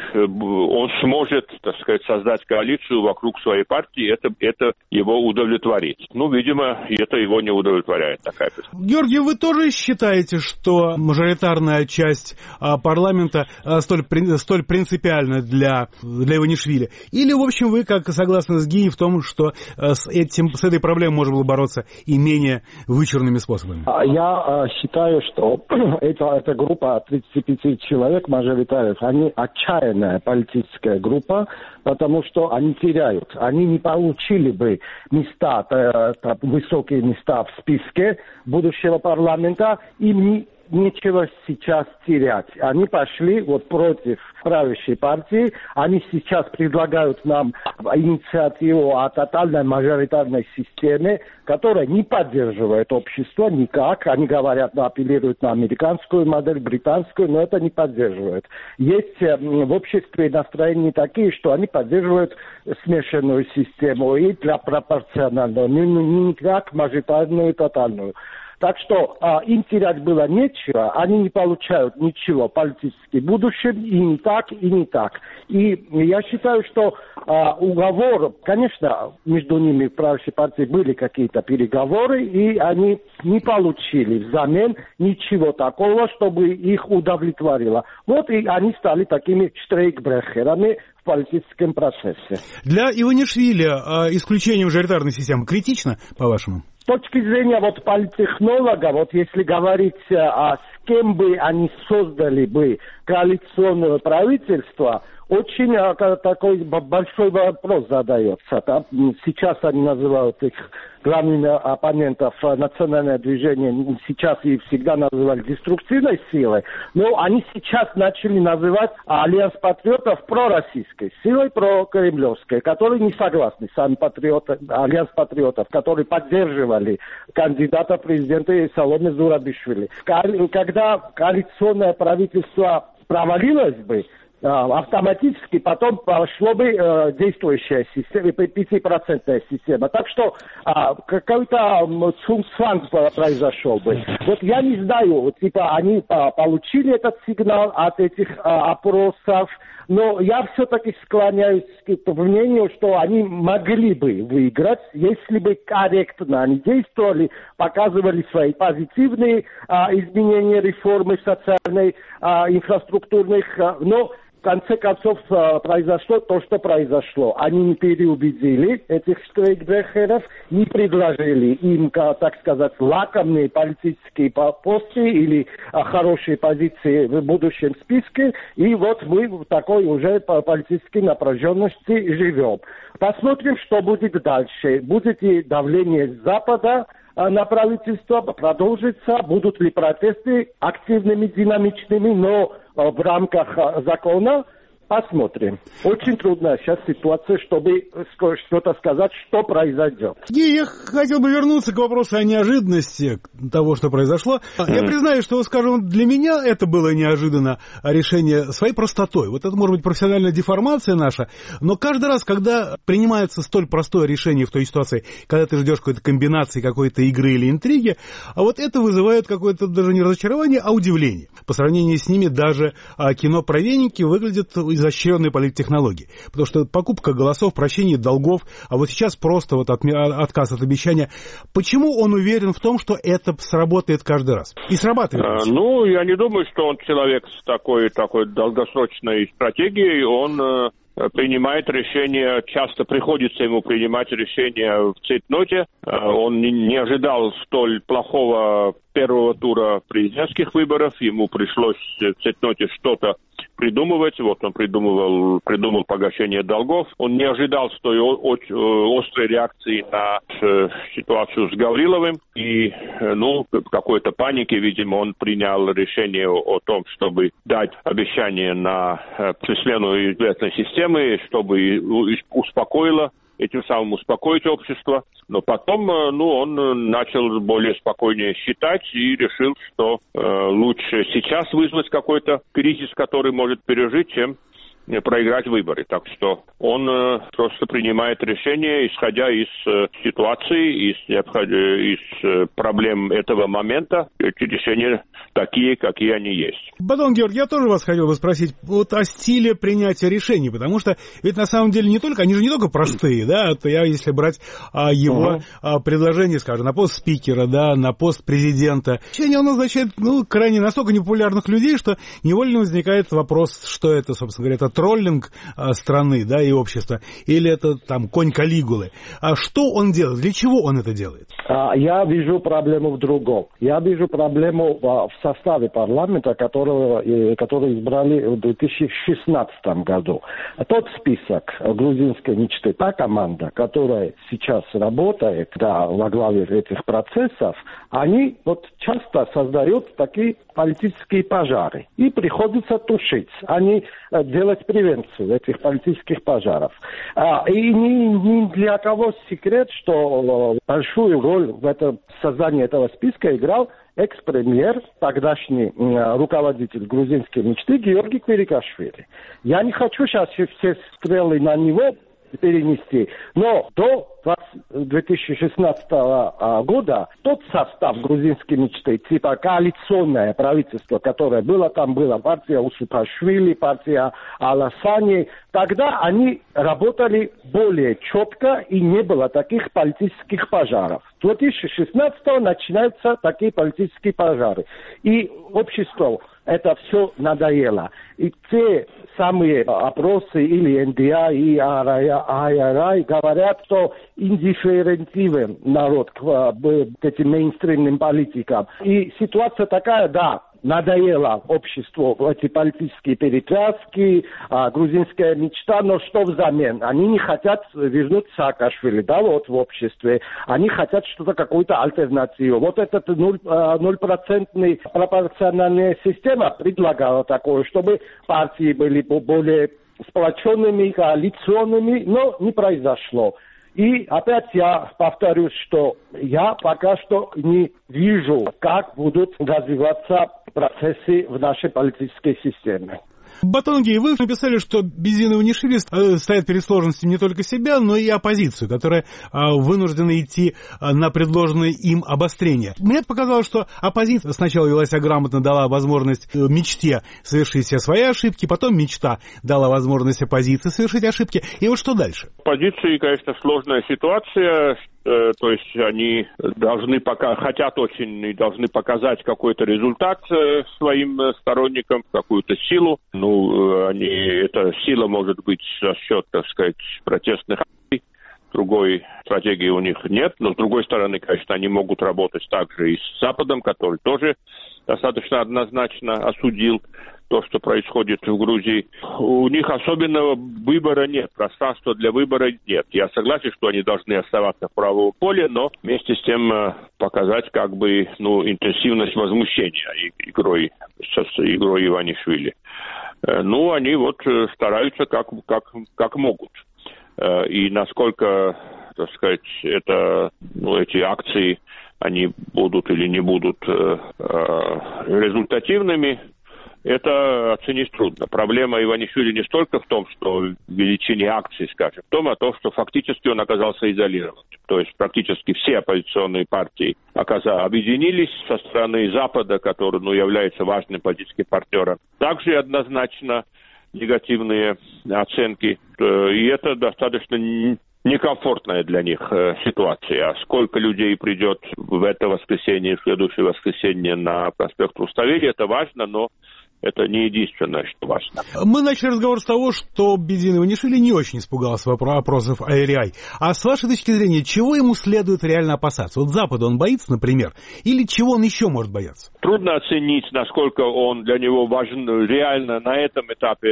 он сможет, так сказать, создать коалицию вокруг своей партии, это, это его удовлетворит. Ну, видимо, это его не удовлетворяет, такая перспектива. Георгий, вы тоже считаете, что мажоритарная часть а, парламента а, столь, столь принципиальна для, для Иванишвили? Или, в общем, вы как согласны с Гией в том, что а, с, этим, с этой проблемой можно было бороться и менее вычурными способами? Я а, считаю, что эта, эта группа тридцать пять человек, мажоритариев, они отчаянная политическая группа, потому что они теряют. Они не получили бы места, высокие места в списке будущего парламента, им не нечего сейчас терять. Они пошли вот против правящей партии. Они сейчас предлагают нам инициативу о тотальной мажоритарной системе, которая не поддерживает общество никак. Они говорят, ну, апеллируют на американскую модель, британскую, но это не поддерживает. Есть в обществе настроения такие, что они поддерживают смешанную систему и для пропорциональную, не, не никак мажоритарную и тотальную. Так что а, им терять было нечего, они не получают ничего политически в будущем, и не так, и не так. И я считаю, что а, уговор, конечно, между ними в правящей партии были какие-то переговоры, и они не получили взамен ничего такого, чтобы их удовлетворило. Вот и они стали такими штрейкбрехерами в политическом процессе. Для Иванишвили а, исключение мажоритарной системы критично, по-вашему? С точки зрения вот политтехнолога, вот если говорить, а, с кем бы они создали бы коалиционное правительство, очень а, такой большой вопрос задается. Да? Сейчас они называют их главными оппонентов национальное движение, сейчас и всегда называли деструктивной силой, но они сейчас начали называть Альянс патриотов пророссийской силой, прокремлевской, которые не согласны, сами патриоты, Альянс патриотов, которые поддерживали кандидата в президенты Саломе Зурабишвили. Когда коалиционное правительство провалилось бы, автоматически потом пошло бы э, действующая система, пятипроцентная система. Так что э, какой-то цунцванг произошел бы. Вот я не знаю, типа они э, получили этот сигнал от этих э, опросов, но я все-таки склоняюсь к мнению, что они могли бы выиграть, если бы корректно они действовали, показывали свои позитивные э, изменения, реформы социальной, э, инфраструктурных, э, но в конце концов произошло то, что произошло. Они не переубедили этих штрейкбрехеров, не предложили им, так сказать, лакомные политические посты или хорошие позиции в будущем списке. И вот мы в такой уже политической напряженности живем. Посмотрим, что будет дальше. Будет ли давление с Запада на правительство, продолжится, будут ли протесты активными, динамичными, но в рамках закона. Посмотрим. Очень трудная сейчас ситуация, чтобы что-то сказать, что произойдет. И я хотел бы вернуться к вопросу о неожиданности того, что произошло. Я признаю, что, скажем, для меня это было неожиданно решение своей простотой. Вот это может быть профессиональная деформация наша, но каждый раз, когда принимается столь простое решение в той ситуации, когда ты ждешь какой-то комбинации, какой-то игры или интриги, а вот это вызывает какое-то даже не разочарование, а удивление. По сравнению с ними даже кино про веники выглядит изощренные политтехнологии. Потому что покупка голосов, прощение долгов, а вот сейчас просто вот от, отказ от обещания. Почему он уверен в том, что это сработает каждый раз? И срабатывает? А, ну, я не думаю, что он человек с такой, такой долгосрочной стратегией. Он э, принимает решения, часто приходится ему принимать решения в цейтноте. Э, он не, не ожидал столь плохого первого тура президентских выборов. Ему пришлось в цейтноте что-то придумывать. Вот он придумывал, придумал погашение долгов. Он не ожидал столь острой реакции на ситуацию с Гавриловым. И, ну, в какой-то панике, видимо, он принял решение о том, чтобы дать обещание на смену избирательной системы, чтобы успокоило этим самым успокоить общество. Но потом, ну, он начал более спокойнее считать и решил, что э, лучше сейчас вызвать какой-то кризис, который может пережить, чем проиграть выборы. Так что он э, просто принимает решение, исходя из э, ситуации, из, из э, проблем этого момента. Эти решения такие, какие они есть. Батон Георгий, я тоже вас хотел бы спросить вот о стиле принятия решений, потому что ведь на самом деле не только, они же не только простые, да, то я, если брать а, его uh-huh. а, предложение, скажем, на пост спикера, да, на пост президента, он назначает, ну, крайне настолько непопулярных людей, что невольно возникает вопрос, что это, собственно говоря, это троллинг а, страны, да, и общества, или это там конь Калигулы. А что он делает? Для чего он это делает? Я вижу проблему в другом. Я вижу проблему в составе парламента, которого, который избрали в две тысячи шестнадцатом году. Тот список грузинской мечты, та команда, которая сейчас работает, да, во главе этих процессов, они вот часто создают такие политические пожары. И приходится тушить, а не делать превенцию этих политических пожаров. И ни, ни для кого секрет, что большую роль в этом создании этого списка играл экс-премьер, тогдашний э, руководитель грузинской мечты Георгий Квирикашвили. Я не хочу сейчас все стрелы на него перенести, но до две тысячи шестнадцатого года тот состав грузинской мечты, типа коалиционное правительство, которое было, там была партия Усупашвили, партия Аласани, тогда они работали более четко и не было таких политических пожаров. С две тысячи шестнадцатого начинаются такие политические пожары. И обществу это все надоело. И те самые опросы или эн дэ а и ай ар ай говорят, что индифферентивен народ к, к этим мейнстримным политикам. И ситуация такая, да, надоело обществу эти политические перетряски, а, грузинская мечта, но что взамен? Они не хотят вернуть Саакашвили, да, вот в обществе. Они хотят что-то, какую-то альтернативу. Вот эта ноль-процентная пропорциональная система предлагала такое, чтобы партии были более сплоченными, коалиционными, но не произошло. И опять я повторюсь, что я пока что не вижу, как будут развиваться процессы в нашей политической системе. Батонги, вы написали, что Бизин и Унишвили стоят перед сложностями не только себя, но и оппозицию, которая вынуждена идти на предложенные им обострения. Мне показалось, что оппозиция сначала вела себя грамотно, дала возможность мечте совершить все свои ошибки, потом мечта дала возможность оппозиции совершить ошибки. И вот что дальше? Оппозиции, конечно, сложная ситуация. То есть они должны пока, хотят очень и должны показать какой-то результат своим сторонникам, какую-то силу. Ну, они, эта сила может быть за счет, так сказать, протестных акций. Другой стратегии у них нет. Но, с другой стороны, конечно, они могут работать также и с Западом, который тоже достаточно однозначно осудил то, что происходит в Грузии. У них особенного выбора нет, пространства для выбора нет. Я согласен, что они должны оставаться в правом поле, но вместе с тем показать как бы, ну, интенсивность возмущения игрой, с игрой Иванишвили. Ну, они вот стараются как, как, как могут. И насколько, так сказать, это, ну, эти акции, они будут или не будут результативными, это оценить трудно. Проблема Иванишвили не столько в том, что в величине акций, скажем, в том, а то, что фактически он оказался изолирован. То есть практически все оппозиционные партии объединились со стороны Запада, который, ну, является важным политическим партнером. Также однозначно негативные оценки. И это достаточно некомфортная для них ситуация. Сколько людей придет в это воскресенье, в следующее воскресенье на проспект Руставели, это важно, но это не единственное, что важно. Мы начали разговор с того, что Бедин Иванишвили не очень испугался вопросов эй эр ай. А с вашей точки зрения, чего ему следует реально опасаться? Вот Запада он боится, например, или чего он еще может бояться? Трудно оценить, насколько он для него важен реально на этом этапе.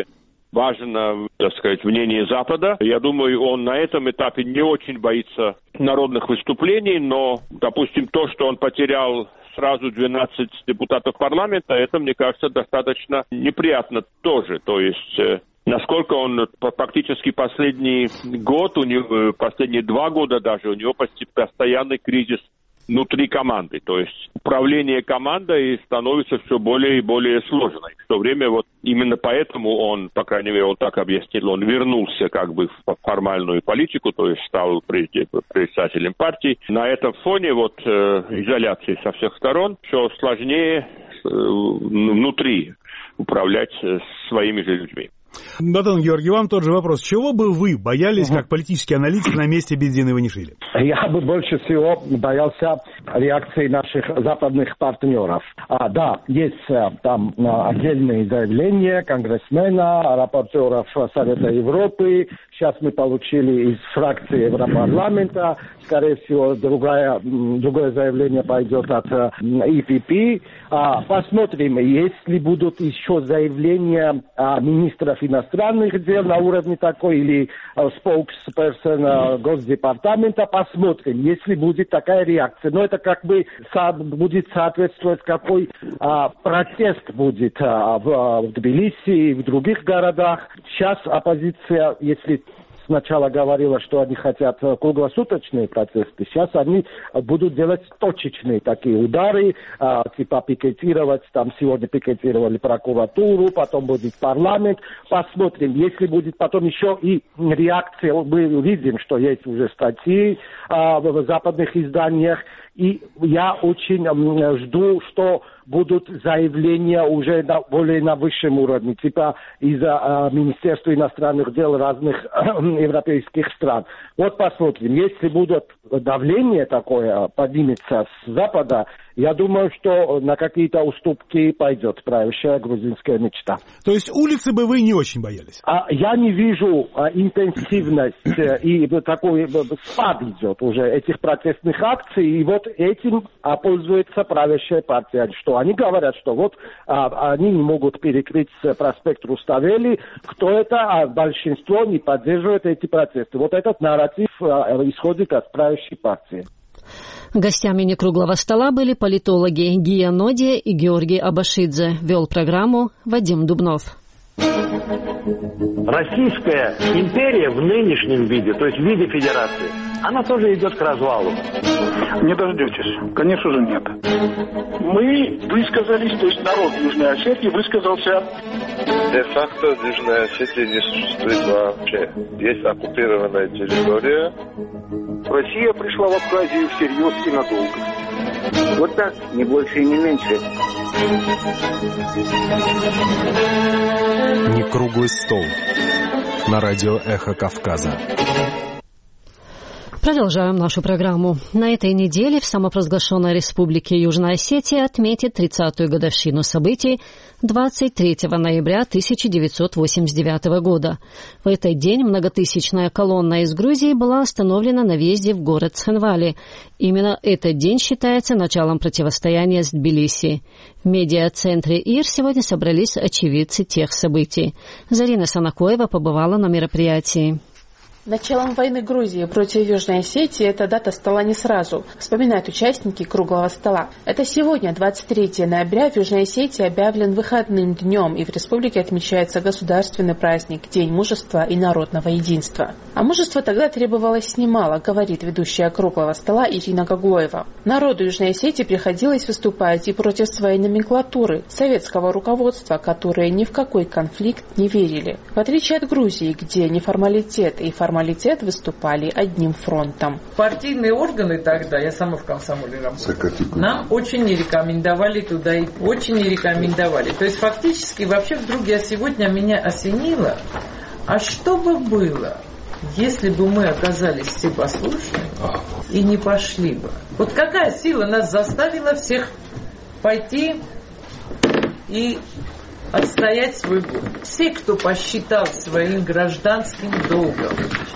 Важно, так сказать, мнение Запада. Я думаю, он на этом этапе не очень боится народных выступлений, но, допустим, то, что он потерял сразу двенадцать депутатов парламента, это, мне кажется, достаточно неприятно тоже. То есть, э, насколько он практически последний год, у него, последние два года даже, у него постоянный кризис внутри команды. То есть управление командой становится все более и более сложной. В то время вот именно поэтому он, по крайней мере, он так объяснил, он вернулся как бы в формальную политику, то есть стал председателем партии. На этом фоне вот э, изоляции со всех сторон все сложнее э, внутри управлять э, своими же людьми. Батон Георгий, вам тот же вопрос. Чего бы вы боялись, как политический аналитик, на месте Бедина Иванишвили? Я бы больше всего боялся реакции наших западных партнеров. А, да, есть там отдельные заявления конгрессмена, рапортеров Совета Европы. Сейчас мы получили из фракции Европарламента. Скорее всего, другая, другое заявление пойдет от и пи пи. А, посмотрим, если будут еще заявления а, министров иностранных дел на уровне такой или споксперсон uh, Госдепартамента, посмотрим, если будет такая реакция. Но это как бы со, будет соответствовать, какой а, протест будет а, в, в Тбилиси и в других городах. Сейчас оппозиция, если сначала говорила, что они хотят круглосуточные протесты, сейчас они будут делать точечные такие удары, а, типа пикетировать, там сегодня пикетировали прокуратуру, потом будет парламент, посмотрим, если будет потом еще и реакция, мы увидим, что есть уже статьи а, в западных изданиях, и я очень м, жду, что будут заявления уже на, более на высшем уровне, типа из-за э, Министерства иностранных дел разных э, европейских стран. Вот посмотрим, если будет давление такое поднимется с Запада, я думаю, что на какие-то уступки пойдет правящая грузинская мечта. То есть улицы бы вы не очень боялись? А, я не вижу а, интенсивность э, и такой э, спад идет уже этих протестных акций, и вот этим а, пользуется правящая партия, что они говорят, что вот а, они не могут перекрыть проспект Руставели, кто это, а большинство не поддерживает эти протесты. Вот этот нарратив а, исходит от правящей партии. Гостями некруглого стола были политологи Гия Ноди и Георгий Абашидзе. Вел программу Вадим Дубнов. Российская империя в нынешнем виде, то есть в виде федерации, она тоже идет к развалу. Не дождетесь. Конечно же, нет. Мы высказались, то есть народ Южной Осетии высказался. Де-факто Южная Осетия не существует вообще. Есть оккупированная территория. Россия пришла в Абхазию всерьез и надолго. Вот так, не больше и не меньше. Некруглый стол на радио «Эхо Кавказа». Продолжаем нашу программу. На этой неделе в самопровозглашенной Республике Южная Осетия отметит тридцатую годовщину событий двадцать третьего ноября тысяча девятьсот восемьдесят девятого года. В этот день многотысячная колонна из Грузии была остановлена на въезде в город Цхинвали. Именно этот день считается началом противостояния с Тбилиси. В медиа-центре ИР сегодня собрались очевидцы тех событий. Зарина Санакоева побывала на мероприятии. Началом войны Грузии против Южной Осетии эта дата стала не сразу, вспоминают участники круглого стола. Это сегодня, двадцать третьего ноября, в Южной Осетии объявлен выходным днем, и в республике отмечается государственный праздник День мужества и народного единства. А мужества тогда требовалось немало, говорит ведущая круглого стола Ирина Гаглоева. Народу Южной Осетии приходилось выступать и против своей номенклатуры, советского руководства, которые ни в какой конфликт не верили. В отличие от Грузии, где неформалитет и формальность коммунитет выступали одним фронтом. Партийные органы тогда, я сама в комсомоле работала, нам очень не рекомендовали туда идти, очень не рекомендовали. То есть фактически вообще вдруг я сегодня меня осенило, а что бы было, если бы мы оказались все послушными и не пошли бы? Вот какая сила нас заставила всех пойти и отстоять свой город? Все, кто посчитал своим гражданским долгом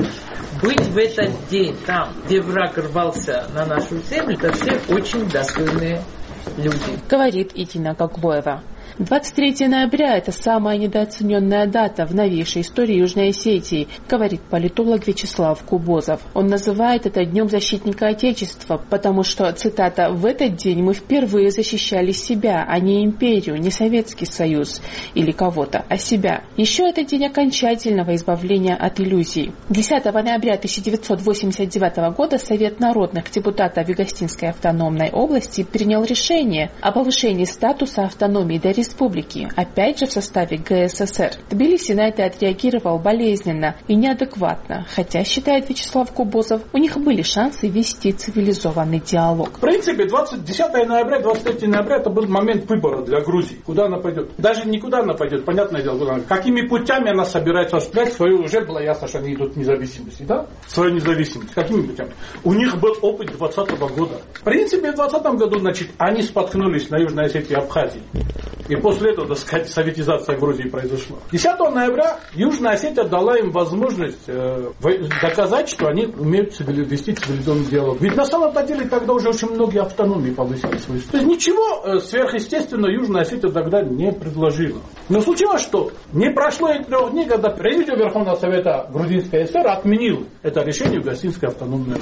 быть в этот день там, где враг рвался на нашу землю, это все очень достойные люди. Говорит Идина Гогбоева. двадцать третьего ноября – это самая недооцененная дата в новейшей истории Южной Осетии, говорит политолог Вячеслав Кубозов. Он называет это Днем защитника Отечества, потому что, цитата, «в этот день мы впервые защищали себя, а не империю, не Советский Союз или кого-то, а себя». Еще это день окончательного избавления от иллюзий. десятого ноября тысяча девятьсот восемьдесят девятого года Совет народных депутатов Юго-Остинской автономной области принял решение о повышении статуса автономии до республики, опять же в составе ГССР. Тбилиси на это отреагировал болезненно и неадекватно, хотя, считает Вячеслав Кубозов, у них были шансы вести цивилизованный диалог. В принципе, двадцать, десятого ноября, двадцать третьего ноября это был момент выбора для Грузии. Куда она пойдет? Даже никуда она пойдет, понятное дело, куда она. Какими путями она собирается осуществлять свою, уже было ясно, что они идут к независимости, да? Свою независимость. Какими путями? У них был опыт двадцатого года. В принципе, в двадцатом году, значит, они споткнулись на Южной Осетии и Абхазии. И после этого, так сказать, советизация Грузии произошла. десятого ноября Южная Осетия дала им возможность э, доказать, что они умеют цивили... вести цивилизованный диалог. Ведь на самом-то деле тогда уже очень многие автономии повысили свою. То есть ничего э, сверхъестественного Южная Осетия тогда не предложила. Но случилось, что не прошло и трех дней, когда Президиум Верховного Совета Грузинской ССР отменил это решение Юго-Остинской автономной.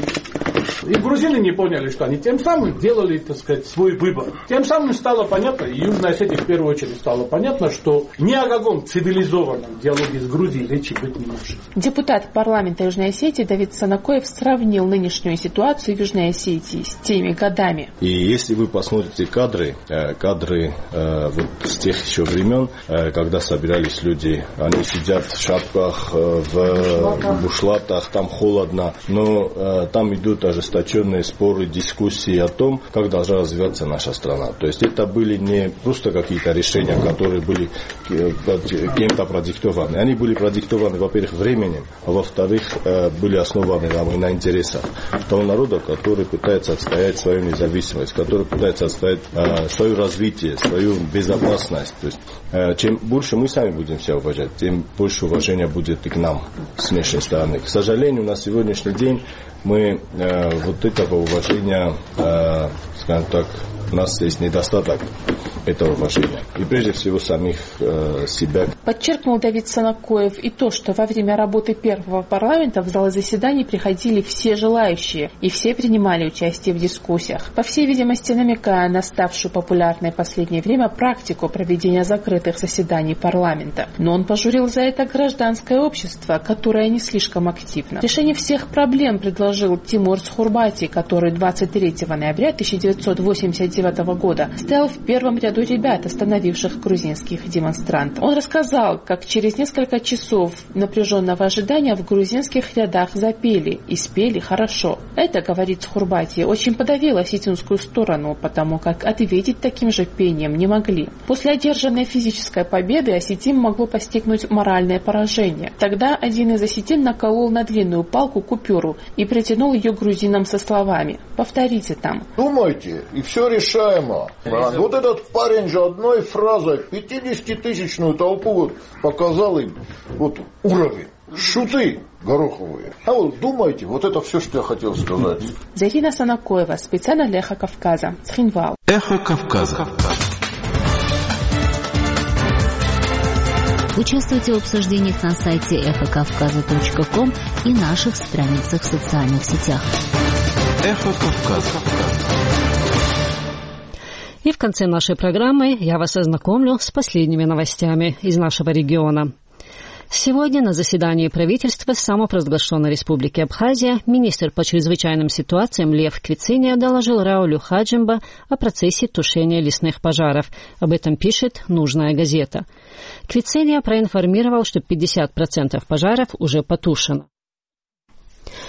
И грузины не поняли, что они тем самым делали, так сказать, свой выбор. Тем самым стало понятно, и Южной Осетии в первую очередь стало понятно, что ни о каком цивилизованном диалоге с Грузией речи быть не может. Депутат парламента Южной Осетии Давид Санакоев сравнил нынешнюю ситуацию в Южной Осетии с теми годами. И если вы посмотрите кадры, кадры вот с тех еще времен, когда собирались люди, они сидят в шапках, в бушлатах, там холодно, но там идут ожесточенные споры, дискуссии о том, как должна развиваться наша страна. То есть это были не просто какие-то решения, которые были кем-то продиктованы. Они были продиктованы, во-первых, временем, а во-вторых, были основаны на интересах того народа, который пытается отстоять свою независимость, который пытается отстоять свое развитие, свою безопасность. То есть чем больше мы сами будем себя уважать, тем больше уважения будет и к нам с внешней стороны. К сожалению, на сегодняшний день мы э, вот этого уважения, э, скажем так, у нас есть недостаток этого уважения. И прежде всего самих э, себя. Подчеркнул Давид Санакоев и то, что во время работы первого парламента в залы заседаний приходили все желающие, и все принимали участие в дискуссиях. По всей видимости, намекая на ставшую популярной в последнее время практику проведения закрытых заседаний парламента. Но он пожурил за это гражданское общество, которое не слишком активно. Решение всех проблем предложил Тимур Схурбати, который двадцать третьего ноября тысяча девятьсот восемьдесят девятого года стоял в первом ряду ребят, остановивших грузинских демонстрантов. Он рассказал, как через несколько часов напряженного ожидания в грузинских рядах запели и спели хорошо. Это, говорит Схурбати, очень подавило осетинскую сторону, потому как ответить таким же пением не могли. После одержанной физической победы осетин могло постигнуть моральное поражение. Тогда один из осетин наколол на длинную палку купюру и протянул ее грузинам со словами: «Повторите там». Думайте, и все решаемо. А вот этот парень же одной фразой пятидесятитысячную толпу вот показал им вот уровень. Шуты гороховые. А вот думайте, вот это все, что я хотел сказать. Зарина Санакоева, специально для Эхо Кавказа. Цхинвал. Эхо Кавказа. Участвуйте в обсуждениях на сайте эхо кавказа точка ком и наших страницах в социальных сетях. Эхо Кавказа. И в конце нашей программы я вас ознакомлю с последними новостями из нашего региона. Сегодня на заседании правительства самопровозглашенной Республики Абхазия министр по чрезвычайным ситуациям Лев Квициния доложил Раулю Хаджимба о процессе тушения лесных пожаров. Об этом пишет «Нужная газета». Квициния проинформировал, что пятьдесят процентов пожаров уже потушено.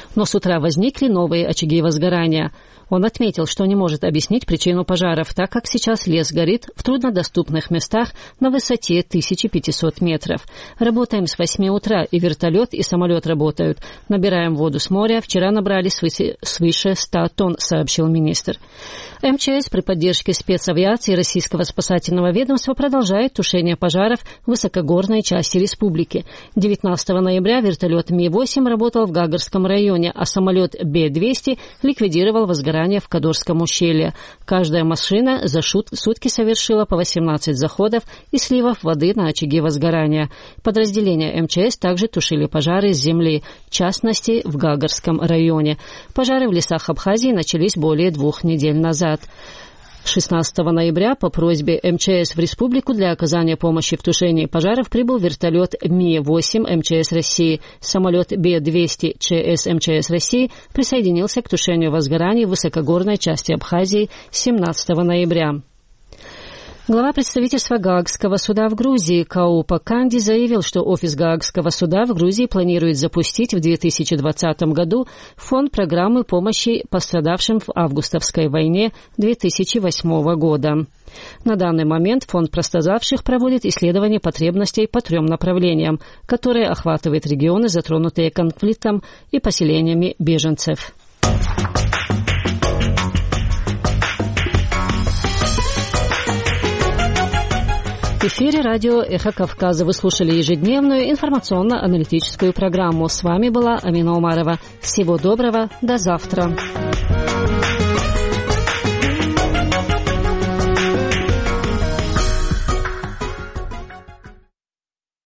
Но с утра возникли новые очаги возгорания. Он отметил, что не может объяснить причину пожаров, так как сейчас лес горит в труднодоступных местах на высоте тысяча пятьсот метров. Работаем с восьми утра, и вертолет, и самолет работают. Набираем воду с моря. Вчера набрали свыше, свыше ста тонн, сообщил министр. МЧС при поддержке спецавиации российского спасательного ведомства продолжает тушение пожаров в высокогорной части республики. девятнадцатого ноября вертолет Ми восемь работал в Гагарском районе, а самолет Бэ двести ликвидировал возгорание в Кадорском ущелье. Каждая машина за сутки совершила по восемнадцать заходов и сливов воды на очаги возгорания. Подразделения МЧС также тушили пожары с земли, в частности в Гагарском районе. Пожары в лесах Абхазии начались более двух недель назад. шестнадцатого ноября по просьбе МЧС в республику для оказания помощи в тушении пожаров прибыл вертолет Ми восемь МЧС России. Самолет Бэ двести ЧС МЧС России присоединился к тушению возгораний в высокогорной части Абхазии семнадцатого ноября. Глава представительства Гаагского суда в Грузии Каупа Канди заявил, что офис Гаагского суда в Грузии планирует запустить в две тысячи двадцатом году фонд программы помощи пострадавшим в августовской войне две тысячи восьмого года. На данный момент фонд пострадавших проводит исследование потребностей по трем направлениям, которые охватывают регионы, затронутые конфликтом и поселениями беженцев. В эфире радио «Эхо Кавказа». Вы слушали ежедневную информационно-аналитическую программу. С вами была Амина Умарова. Всего доброго. До завтра.